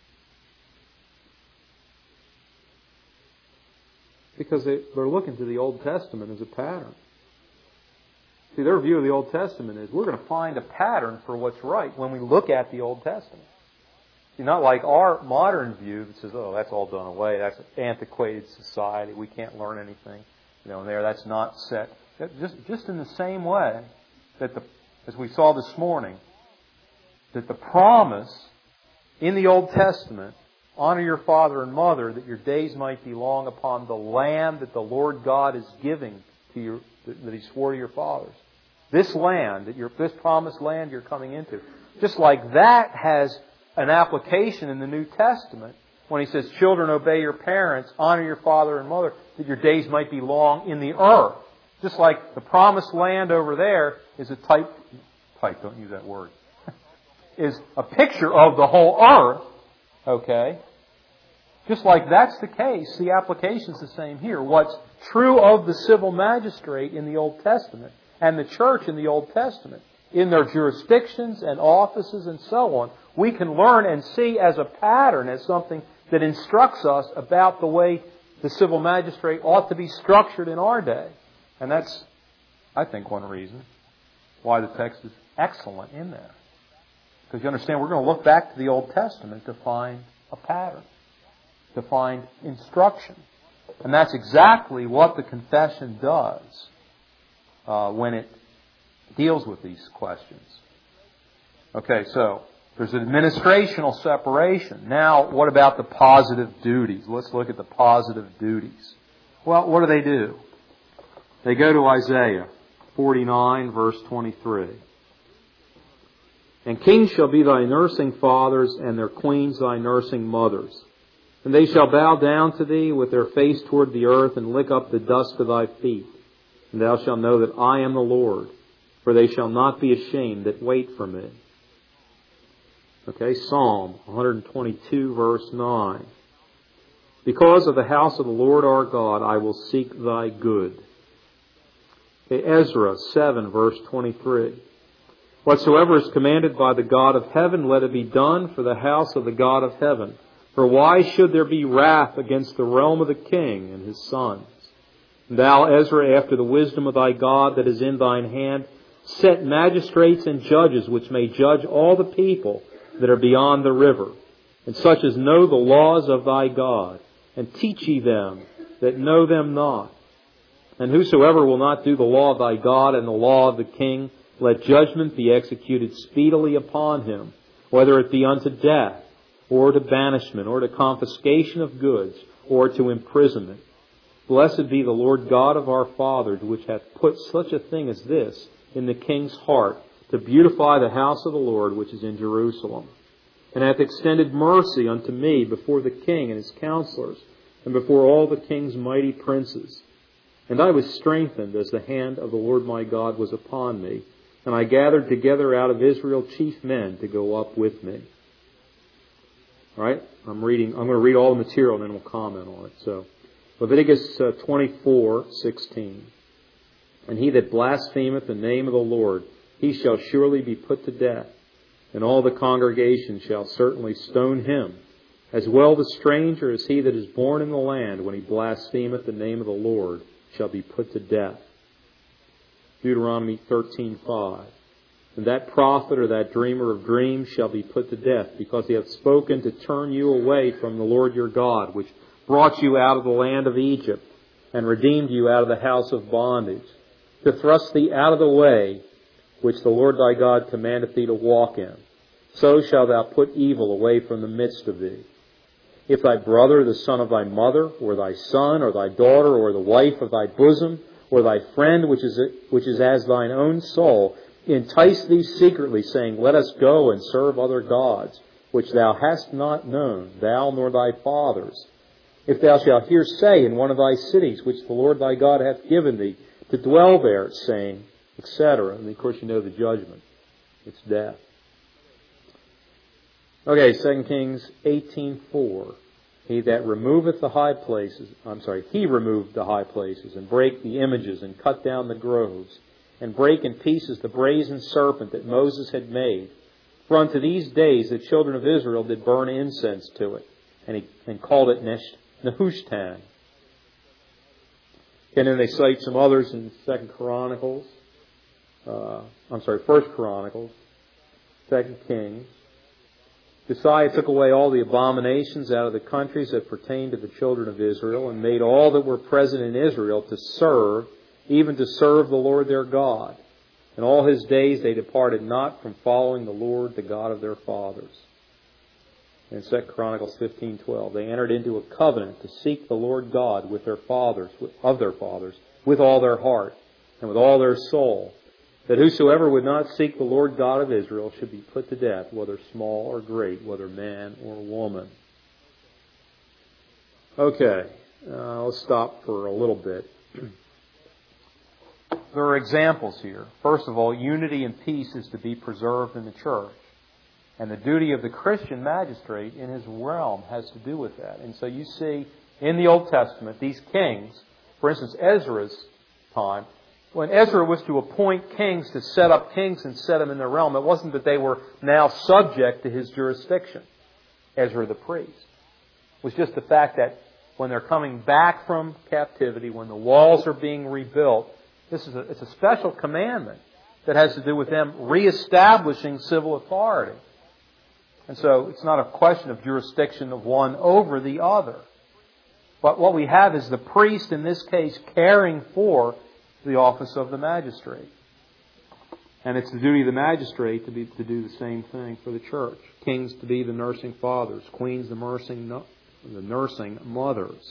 Because they, they're looking to the Old Testament as a pattern. See, their view of the Old Testament is we're going to find a pattern for what's right when we look at the Old Testament. See, not like our modern view that says, oh, that's all done away. That's an antiquated society. We can't learn anything. You know, there, that's not set. Just, just in the same way that, the, as we saw this morning, that the promise in the Old Testament, honor your father and mother, that your days might be long upon the land that the Lord God is giving to you, that He swore to your fathers. This land, that you're, this promised land you're coming into, just like that has an application in the New Testament when He says, children, obey your parents, honor your father and mother, that your days might be long in the earth. Just like the promised land over there is a type, type, don't use that word, is a picture of the whole earth. Okay? Just like that's the case, the application's the same here. What's true of the civil magistrate in the Old Testament and the church in the Old Testament, in their jurisdictions and offices and so on, we can learn and see as a pattern, as something that instructs us about the way the civil magistrate ought to be structured in our day. And that's, I think, one reason why the text is excellent in there. Because you understand, we're going to look back to the Old Testament to find a pattern, to find instruction. And that's exactly what the confession does uh, when it deals with these questions. Okay, so there's an administrational separation. Now, what about the positive duties? Let's look at the positive duties. Well, what do they do? They go to Isaiah forty-nine, verse twenty-three. And kings shall be thy nursing fathers, and their queens thy nursing mothers. And they shall bow down to thee with their face toward the earth, and lick up the dust of thy feet. And thou shalt know that I am the Lord, for they shall not be ashamed that wait for me. Okay, Psalm one twenty-two, verse nine. Because of the house of the Lord our God, I will seek thy good. Okay, Ezra seven, verse twenty-three. Whatsoever is commanded by the God of heaven, let it be done for the house of the God of heaven. For why should there be wrath against the realm of the king and his sons? And thou, Ezra, after the wisdom of thy God that is in thine hand, set magistrates and judges which may judge all the people that are beyond the river, and such as know the laws of thy God, and teach ye them that know them not. And whosoever will not do the law of thy God and the law of the king, let judgment be executed speedily upon him, whether it be unto death, or to banishment, or to confiscation of goods, or to imprisonment. Blessed be the Lord God of our fathers, which hath put such a thing as this in the king's heart, to beautify the house of the Lord which is in Jerusalem, and hath extended mercy unto me before the king and his counselors, and before all the king's mighty princes. And I was strengthened as the hand of the Lord my God was upon me, and I gathered together out of Israel chief men to go up with me. All right, I'm reading. I'm going to read all the material and then we'll comment on it. So, Leviticus uh, twenty-four sixteen. And he that blasphemeth the name of the Lord, he shall surely be put to death, and all the congregation shall certainly stone him, as well the stranger as he that is born in the land, when he blasphemeth the name of the Lord, shall be put to death. Deuteronomy thirteen five. And that prophet or that dreamer of dreams shall be put to death, because he hath spoken to turn you away from the Lord your God, which brought you out of the land of Egypt, and redeemed you out of the house of bondage, to thrust thee out of the way which the Lord thy God commandeth thee to walk in. So shalt thou put evil away from the midst of thee. If thy brother, the son of thy mother, or thy son, or thy daughter, or the wife of thy bosom, or thy friend, which is which is as thine own soul, entice thee secretly, saying, Let us go and serve other gods, which thou hast not known, thou nor thy fathers. If thou shalt hear say in one of thy cities, which the Lord thy God hath given thee, to dwell there, saying, et cetera. And of course you know the judgment. It's death. Okay, Second Kings eighteen four. He that removeth the high places, I'm sorry, he removed the high places, and brake the images, and cut down the groves, and brake in pieces the brazen serpent that Moses had made. For unto these days the children of Israel did burn incense to it, and he and called it Nesh, Nehushtan. And then they cite some others in Second Chronicles. Uh, I'm sorry, First Chronicles, Second Kings. Josiah took away all the abominations out of the countries that pertained to the children of Israel, and made all that were present in Israel to serve, even to serve the Lord their God. In all his days they departed not from following the Lord, the God of their fathers. In Second Chronicles fifteen twelve, they entered into a covenant to seek the Lord God with their fathers, of their fathers, with all their heart and with all their soul, that whosoever would not seek the Lord God of Israel should be put to death, whether small or great, whether man or woman. Okay, uh, let's stop for a little bit. There are examples here. First of all, unity and peace is to be preserved in the church. And the duty of the Christian magistrate in his realm has to do with that. And so you see in the Old Testament, these kings, for instance, Ezra's time, when Ezra was to appoint kings to set up kings and set them in their realm, it wasn't that they were now subject to his jurisdiction, Ezra the priest. It was just the fact that when they're coming back from captivity, when the walls are being rebuilt, this is a, it's a special commandment that has to do with them reestablishing civil authority. And so it's not a question of jurisdiction of one over the other. But what we have is the priest, in this case, caring for the office of the magistrate. And it's the duty of the magistrate to be to do the same thing for the church. Kings to be the nursing fathers, queens the nursing the nursing mothers.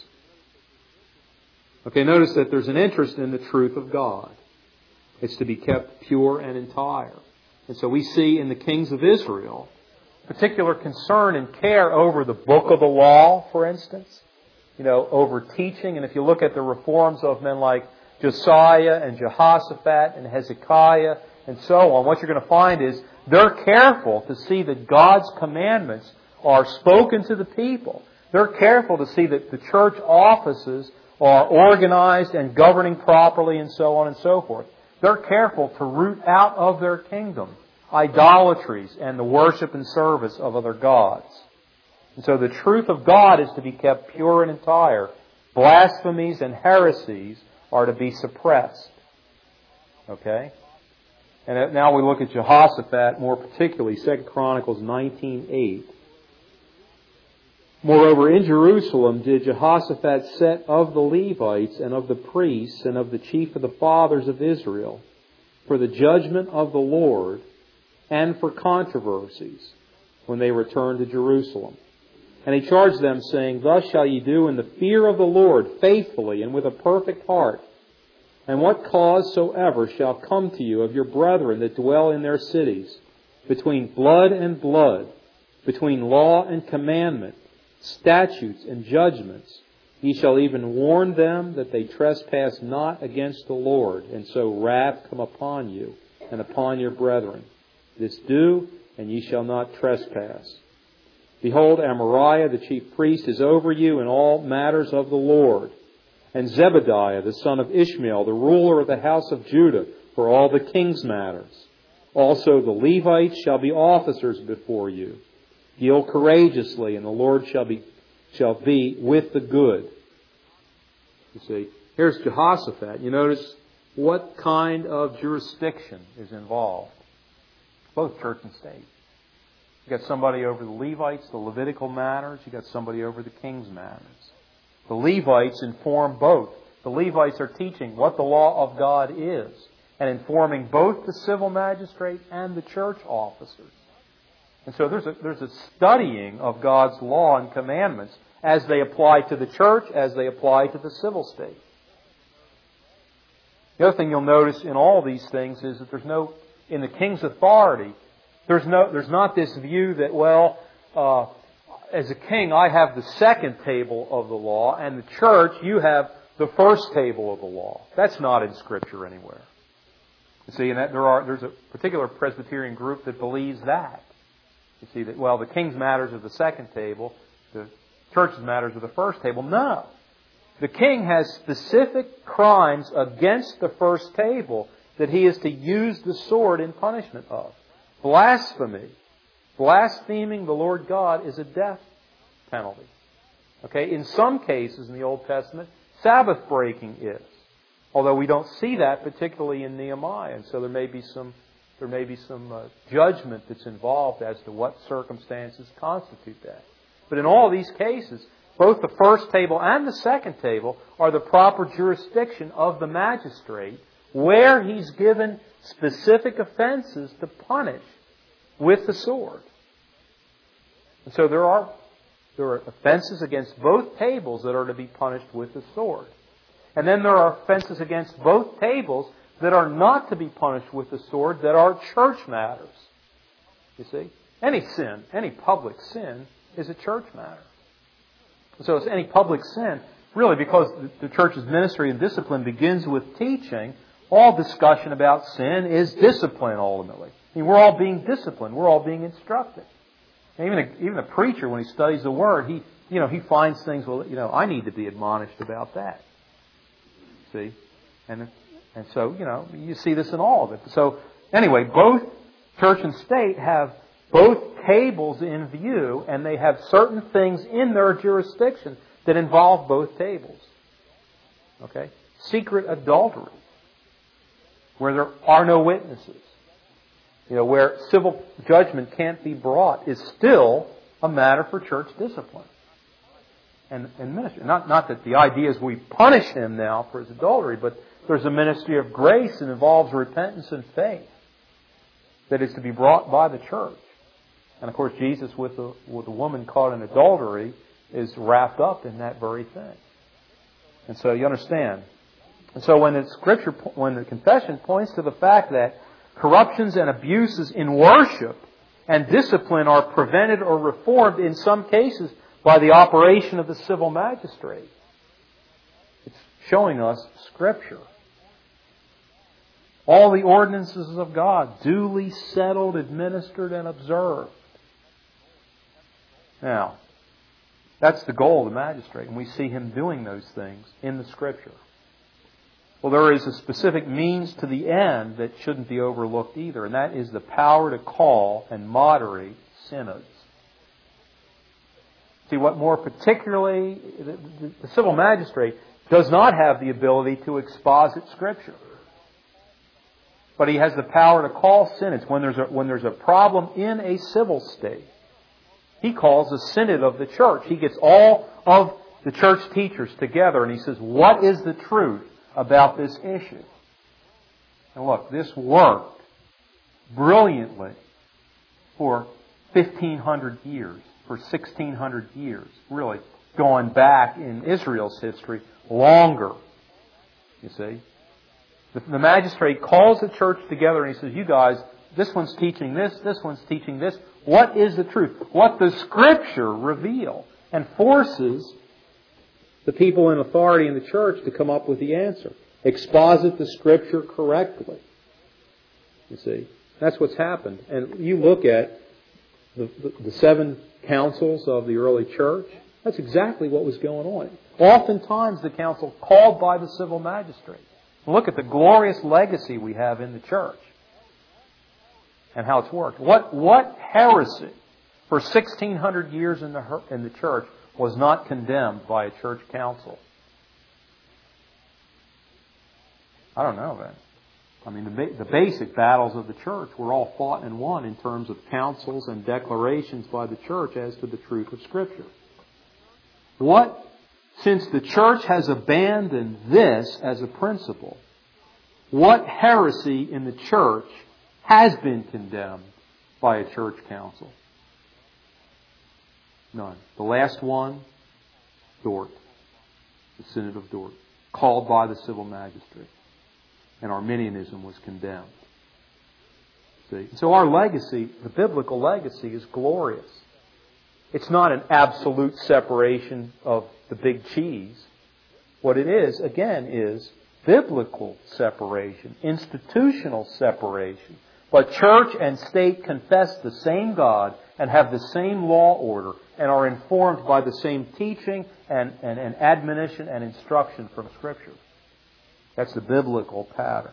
Okay, notice that there's an interest in the truth of God. It's to be kept pure and entire. And so we see in the kings of Israel particular concern and care over the book of the law, for instance. You know, over teaching. And if you look at the reforms of men like Josiah and Jehoshaphat and Hezekiah and so on, what you're going to find is they're careful to see that God's commandments are spoken to the people. They're careful to see that the church offices are organized and governing properly and so on and so forth. They're careful to root out of their kingdom idolatries and the worship and service of other gods. And so the truth of God is to be kept pure and entire. Blasphemies and heresies are to be suppressed. Okay? And now we look at Jehoshaphat, more particularly, Second Chronicles nineteen eight. Moreover, in Jerusalem did Jehoshaphat set of the Levites and of the priests and of the chief of the fathers of Israel for the judgment of the Lord and for controversies when they returned to Jerusalem. And he charged them, saying, Thus shall ye do in the fear of the Lord faithfully and with a perfect heart. And what cause soever shall come to you of your brethren that dwell in their cities, between blood and blood, between law and commandment, statutes and judgments, ye shall even warn them that they trespass not against the Lord, and so wrath come upon you and upon your brethren. This do, and ye shall not trespass. Behold, Amariah, the chief priest, is over you in all matters of the Lord. And Zebediah, the son of Ishmael, the ruler of the house of Judah, for all the king's matters. Also the Levites shall be officers before you. Deal courageously, and the Lord shall be shall be with the good. You see, here's Jehoshaphat. You notice what kind of jurisdiction is involved. Both church and state. You've got somebody over the Levites, the Levitical matters. You've got somebody over the king's matters. The Levites inform both. The Levites are teaching what the law of God is and informing both the civil magistrate and the church officers. And so there's a, there's a studying of God's law and commandments as they apply to the church, as they apply to the civil state. The other thing you'll notice in all these things is that there's no, in the king's authority, there's no, there's not this view that, well, uh, as a king, I have the second table of the law, and the church, you have the first table of the law. That's not in Scripture anywhere. You see, and that there are there's a particular Presbyterian group that believes that. You see that, well, the king's matters are the second table, the church's matters are the first table. No. The king has specific crimes against the first table that he is to use the sword in punishment of. Blasphemy. Blaspheming the Lord God is a death penalty. Okay? In some cases in the Old Testament, Sabbath breaking is. Although we don't see that particularly in Nehemiah. And so there may be some there may be some uh, judgment that's involved as to what circumstances constitute that. But in all these cases, both the first table and the second table are the proper jurisdiction of the magistrate, where he's given specific offenses to punish with the sword. And so there are there are offenses against both tables that are to be punished with the sword. And then there are offenses against both tables that are not to be punished with the sword, that are church matters. You see? Any sin, any public sin, is a church matter. So it's any public sin, really, because the church's ministry and discipline begins with teaching, all discussion about sin is discipline, ultimately. I mean, we're all being disciplined. We're all being instructed. And even a, even a preacher, when he studies the Word, he, you know, he finds things, well, you know, I need to be admonished about that. See? And and so, you know, you see this in all of it. So, anyway, both church and state have both tables in view, and they have certain things in their jurisdiction that involve both tables. Okay? Secret adultery, where there are no witnesses, you know, where civil judgment can't be brought, is still a matter for church discipline and, and ministry. Not, not that the idea is we punish him now for his adultery, but there's a ministry of grace that involves repentance and faith that is to be brought by the church. And of course, Jesus, with the, with the woman caught in adultery, is wrapped up in that very thing. And so you understand. And so when the Scripture, when the confession points to the fact that corruptions and abuses in worship and discipline are prevented or reformed in some cases by the operation of the civil magistrate, it's showing us Scripture. All the ordinances of God, duly settled, administered, and observed. Now, that's the goal of the magistrate, and we see him doing those things in the Scripture. Well, there is a specific means to the end that shouldn't be overlooked either, and that is the power to call and moderate synods. See, what more particularly, the, the, the civil magistrate does not have the ability to exposit Scripture. But he has the power to call synods when there's a, when there's a problem in a civil state. He calls a synod of the church. He gets all of the church teachers together and he says, what is the truth about this issue? And look, this worked brilliantly for fifteen hundred years, for sixteen hundred years, really, going back in Israel's history longer, you see. The, the magistrate calls the church together and he says, you guys, this one's teaching this, this one's teaching this. What is the truth? What does Scripture reveal? And forces the people in authority in the church to come up with the answer. Exposit the Scripture correctly. You see, that's what's happened. And you look at the, the, the seven councils of the early church, that's exactly what was going on. Oftentimes the council called by the civil magistrate. Look at the glorious legacy we have in the church and how it's worked. What what heresy for sixteen hundred years in the in the church was not condemned by a church council? I don't know, man. I mean, the, ba- the basic battles of the church were all fought and won in terms of councils and declarations by the church as to the truth of Scripture. What, since the church has abandoned this as a principle, what heresy in the church has been condemned by a church council? None. The last one, Dort. The Synod of Dort. Called by the civil magistrate. and Arminianism was condemned. See? So our legacy, the biblical legacy, is glorious. It's not an absolute separation of the big cheese. What it is, again, is biblical separation, institutional separation. But church and state confess the same God and have the same law order and are informed by the same teaching and, and, and admonition and instruction from Scripture. That's the biblical pattern.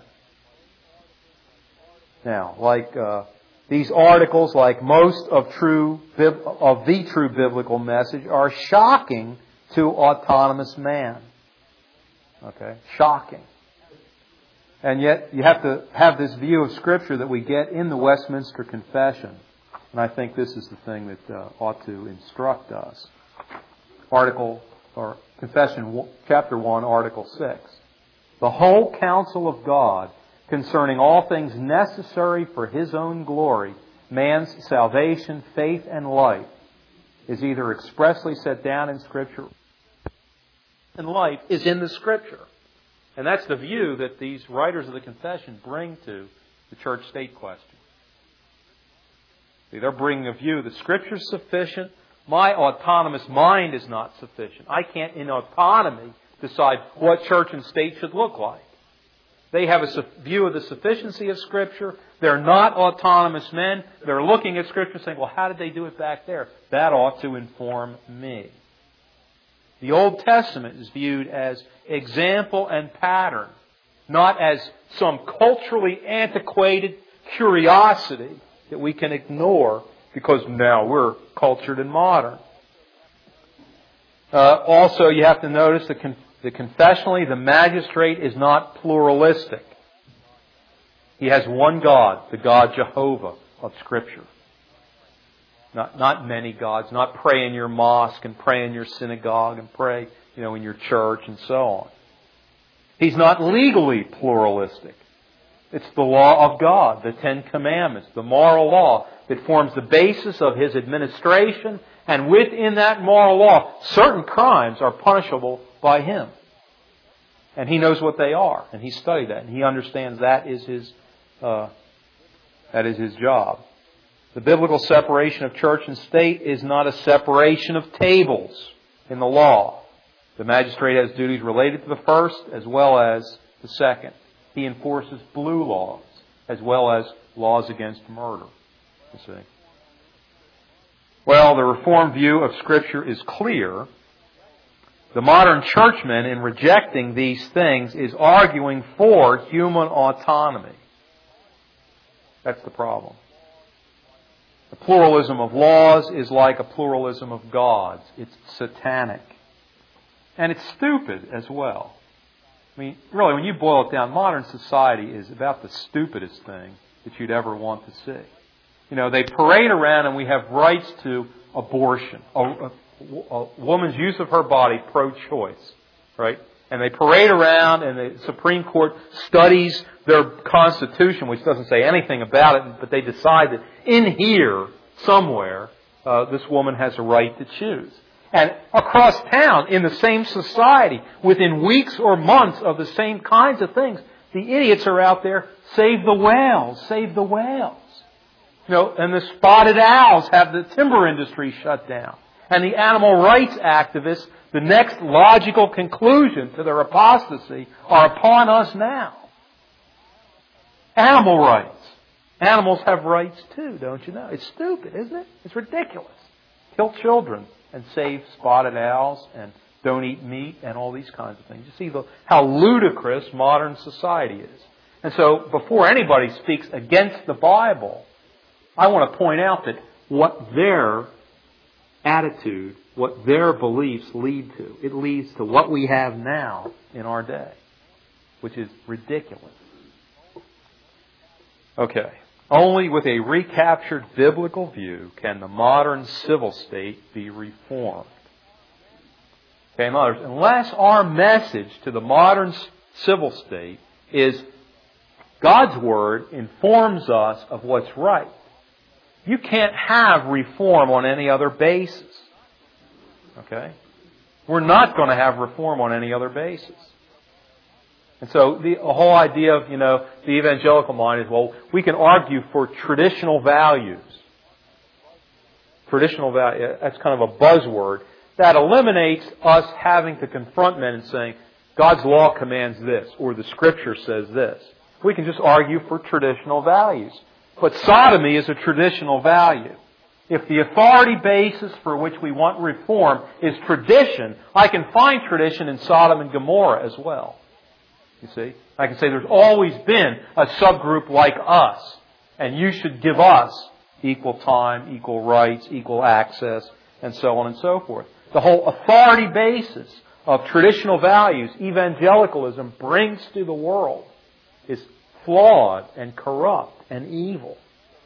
Now, like uh, these articles, like most of true of the true biblical message, are shocking to autonomous man. Okay, shocking. And yet you have to have this view of Scripture that we get in the Westminster Confession. And I think this is the thing that uh, ought to instruct us. Article, or Confession, chapter one, Article six. The whole counsel of God concerning all things necessary for His own glory, man's salvation, faith, and life, is either expressly set down in Scripture, and life is in the Scripture. And that's the view that these writers of the Confession bring to the church-state question. See, they're bringing a view that Scripture is sufficient. My autonomous mind is not sufficient. I can't, in autonomy, decide what church and state should look like. They have a view of the sufficiency of Scripture. They're not autonomous men. They're looking at Scripture and saying, well, how did they do it back there? That ought to inform me. The Old Testament is viewed as example and pattern, not as some culturally antiquated curiosity that we can ignore because now we're cultured and modern. Uh, also, you have to notice that con- the confessionally, the magistrate is not pluralistic. He has one God, the God Jehovah of Scripture. Not, not many gods. Not pray in your mosque and pray in your synagogue and pray, you know, in your church and so on. He's not legally pluralistic. It's the law of God, the Ten Commandments, the moral law that forms the basis of His administration. And within that moral law, certain crimes are punishable by Him. And He knows what they are. And He studied that. And He understands that is His, uh, that is His job. The biblical separation of church and state is not a separation of tables in the law. The magistrate has duties related to the first as well as the second. He enforces blue laws as well as laws against murder. You see. Well, the Reformed view of Scripture is clear. The modern churchman, in rejecting these things, is arguing for human autonomy. That's the problem. The pluralism of laws is like a pluralism of gods. It's satanic. And it's stupid as well. I mean, really, when you boil it down, modern society is about the stupidest thing that you'd ever want to see. You know, they parade around and we have rights to abortion, a, a, a woman's use of her body, pro-choice, right? And they parade around and the Supreme Court studies their Constitution, which doesn't say anything about it, but they decide that in here, somewhere, uh, this woman has a right to choose. And across town, in the same society, within weeks or months of the same kinds of things, the idiots are out there, save the whales, save the whales. You know, and the spotted owls have the timber industry shut down. And the animal rights activists, the next logical conclusion to their apostasy, are upon us now. Animal rights. Animals have rights too, don't you know? It's stupid, isn't it? It's ridiculous. Kill children and save spotted owls and don't eat meat and all these kinds of things. You see the, how ludicrous modern society is. And so before anybody speaks against the Bible, I want to point out that what their attitude, what their beliefs lead to, it leads to what we have now in our day, which is ridiculous. Okay. Only with a recaptured biblical view can the modern civil state be reformed. Okay, in other words, unless our message to the modern civil state is God's Word informs us of what's right, you can't have reform on any other basis. Okay? We're not going to have reform on any other basis. And so the whole idea of, you know, the evangelical mind is, well, we can argue for traditional values. Traditional value, that's kind of a buzzword. That eliminates us having to confront men and saying, God's law commands this, or the Scripture says this. We can just argue for traditional values. But sodomy is a traditional value. If the authority basis for which we want reform is tradition, I can find tradition in Sodom and Gomorrah as well. You see? I can say there's always been a subgroup like us, and you should give us equal time, equal rights, equal access, and so on and so forth. The whole authority basis of traditional values evangelicalism brings to the world is flawed and corrupt and evil.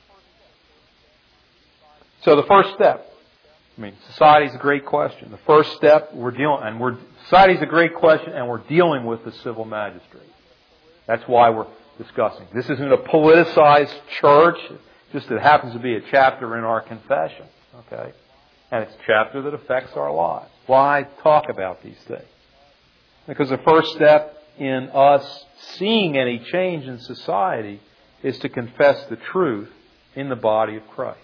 So the first step, I mean, society is a great question. The first step we're dealing, and we're society is a great question, and we're dealing with the civil magistrate. That's why we're discussing. This isn't a politicized church. Just it happens to be a chapter in our confession. Okay, and it's a chapter that affects our lives. Why talk about these things? Because the first step in us seeing any change in society is to confess the truth in the body of Christ.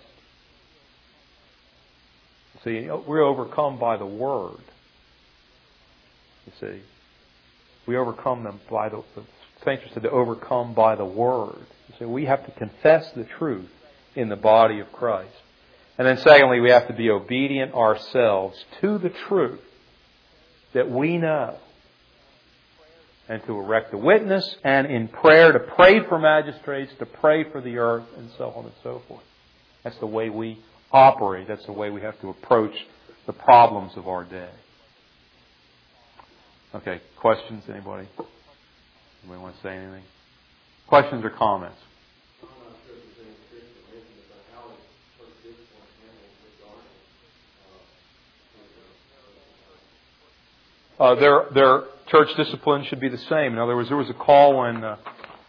See, we're overcome by the Word. You see, we overcome them by the, the saints are said to overcome by the Word. You see, we have to confess the truth in the body of Christ. And then secondly, we have to be obedient ourselves to the truth that we know. And to erect a witness, and in prayer to pray for magistrates, to pray for the earth, and so on and so forth. That's the way we operate. That's the way we have to approach the problems of our day. Okay, questions? Anybody? Anybody want to say anything? Questions or comments? I'm not sure if there's any Christian mention about how church discipline handles regarding Uh, their their church discipline should be the same. In other words, there was a call when uh,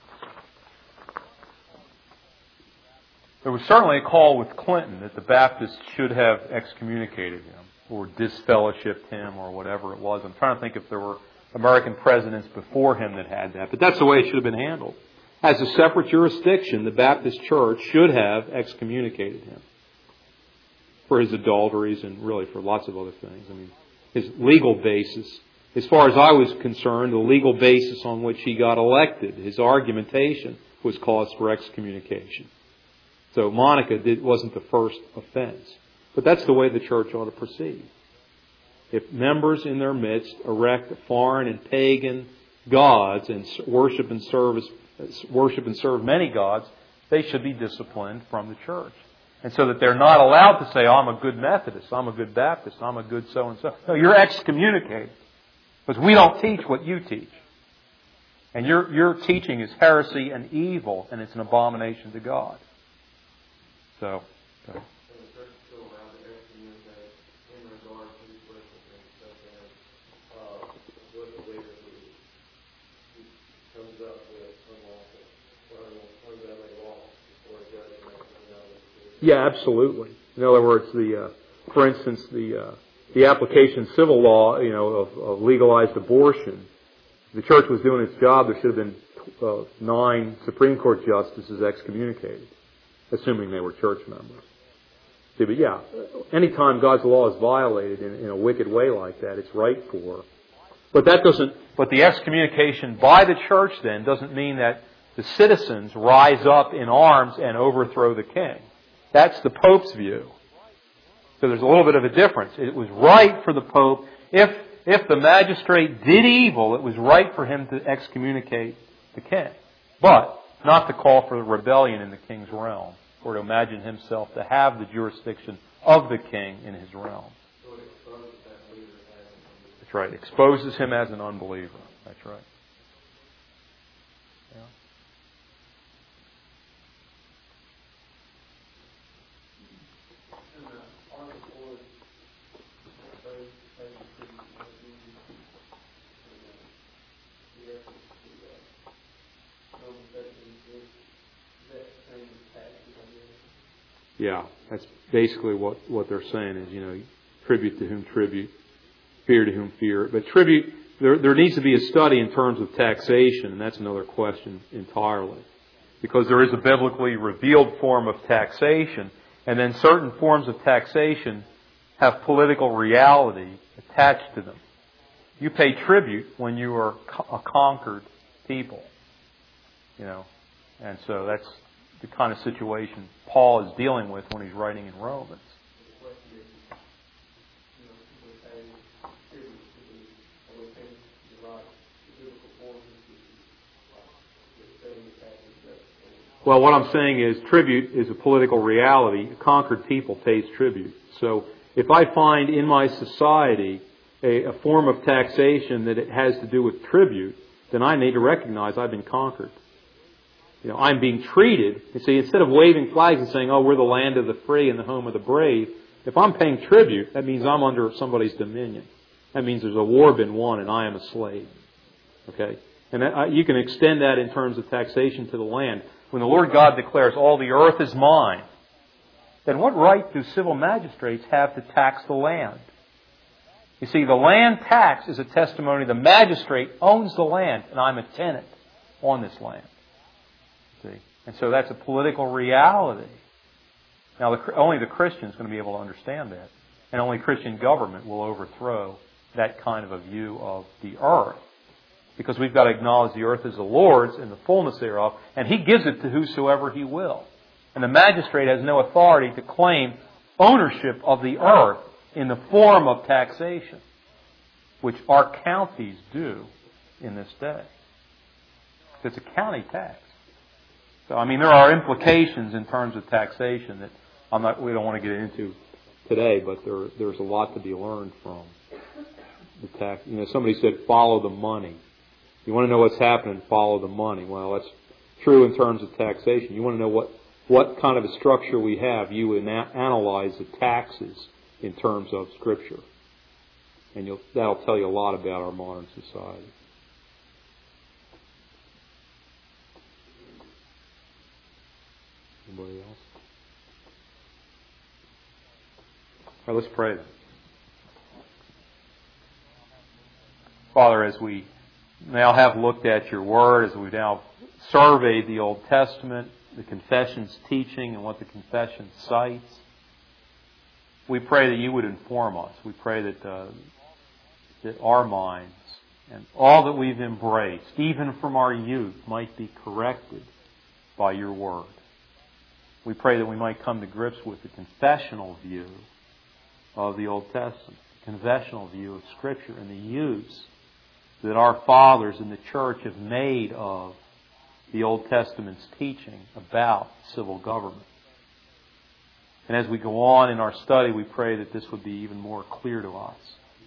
there was certainly a call with Clinton that the Baptists should have excommunicated him or disfellowshipped him or whatever it was. I'm trying to think if there were American presidents before him that had that, but that's the way it should have been handled. As a separate jurisdiction, the Baptist Church should have excommunicated him for his adulteries and really for lots of other things. I mean, his legal basis, as far as I was concerned, the legal basis on which he got elected, his argumentation was cause for excommunication. So Monica did, wasn't the first offense. But that's the way the church ought to proceed. If members in their midst erect foreign and pagan gods and worship and service, worship and serve many gods, they should be disciplined from the church. And so that they're not allowed to say, oh, I'm a good Methodist, I'm a good Baptist, I'm a good so-and-so. No, you're excommunicated. Because we don't teach what you teach. And your, your teaching is heresy and evil, and it's an abomination to God. So, okay. Yeah, absolutely. In other words, the uh, for instance, the uh, the application of civil law, you know, of, of legalized abortion. The church was doing its job. There should have been uh, nine Supreme Court justices excommunicated, assuming they were church members. See, but yeah, anytime God's law is violated in, in a wicked way like that, it's right for. But that doesn't. But the excommunication by the church then doesn't mean that the citizens rise up in arms and overthrow the king. That's the Pope's view. So there's a little bit of a difference. It was right for the Pope. If if the magistrate did evil, it was right for him to excommunicate the king. But not to call for rebellion in the king's realm, or to imagine himself to have the jurisdiction of the king in his realm. That's right. Exposes him as an unbeliever. That's right. Yeah. Yeah, that's basically what, what they're saying is, you know, tribute to whom tribute, fear to whom fear. But tribute, there, there needs to be a study in terms of taxation, and that's another question entirely. Because there is a biblically revealed form of taxation, and then certain forms of taxation have political reality attached to them. You pay tribute when you are a conquered people. You know, and so that's the kind of situation Paul is dealing with when he's writing in Romans. Well, what I'm saying is tribute is a political reality. A conquered people pays tribute. So if I find in my society a, a form of taxation that it has to do with tribute, then I need to recognize I've been conquered. You know, I'm being treated. You see, instead of waving flags and saying, oh, we're the land of the free and the home of the brave, if I'm paying tribute, that means I'm under somebody's dominion. That means there's a war been won and I am a slave. Okay? And that, you can extend that in terms of taxation to the land. When the Lord God declares all the earth is mine, then what right do civil magistrates have to tax the land? You see, the land tax is a testimony the magistrate owns the land and I'm a tenant on this land. See? And so that's a political reality. Now, the, only the Christian is going to be able to understand that. And only Christian government will overthrow that kind of a view of the earth. Because we've got to acknowledge the earth is the Lord's and the fullness thereof, and He gives it to whosoever He will. And the magistrate has no authority to claim ownership of the earth in the form of taxation, which our counties do in this day. It's a county tax. So, I mean, there are implications in terms of taxation that I'm not, we don't want to get into today, but there, there's a lot to be learned from the tax. You know, somebody said, follow the money. You want to know what's happening, follow the money. Well, that's true in terms of taxation. You want to know what, what kind of a structure we have, you would na- analyze the taxes in terms of Scripture. And you'll, that'll tell you a lot about our modern society. Anybody else? All right, let's pray then. Father, as we now have looked at your Word, as we've now surveyed the Old Testament, the Confession's teaching and what the Confession cites, we pray that you would inform us. We pray that, uh, that our minds and all that we've embraced, even from our youth, might be corrected by your Word. We pray that we might come to grips with the confessional view of the Old Testament, the confessional view of Scripture, and the use that our fathers in the church have made of the Old Testament's teaching about civil government. And as we go on in our study, we pray that this would be even more clear to us.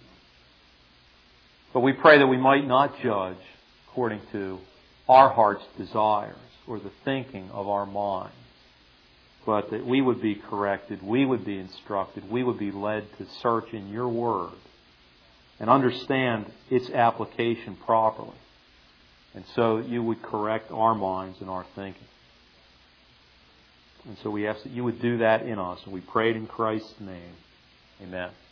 But we pray that we might not judge according to our heart's desires or the thinking of our mind, but that we would be corrected, we would be instructed, we would be led to search in your Word and understand its application properly. And so you would correct our minds and our thinking. And so we ask that you would do that in us. And we pray it in Christ's name. Amen.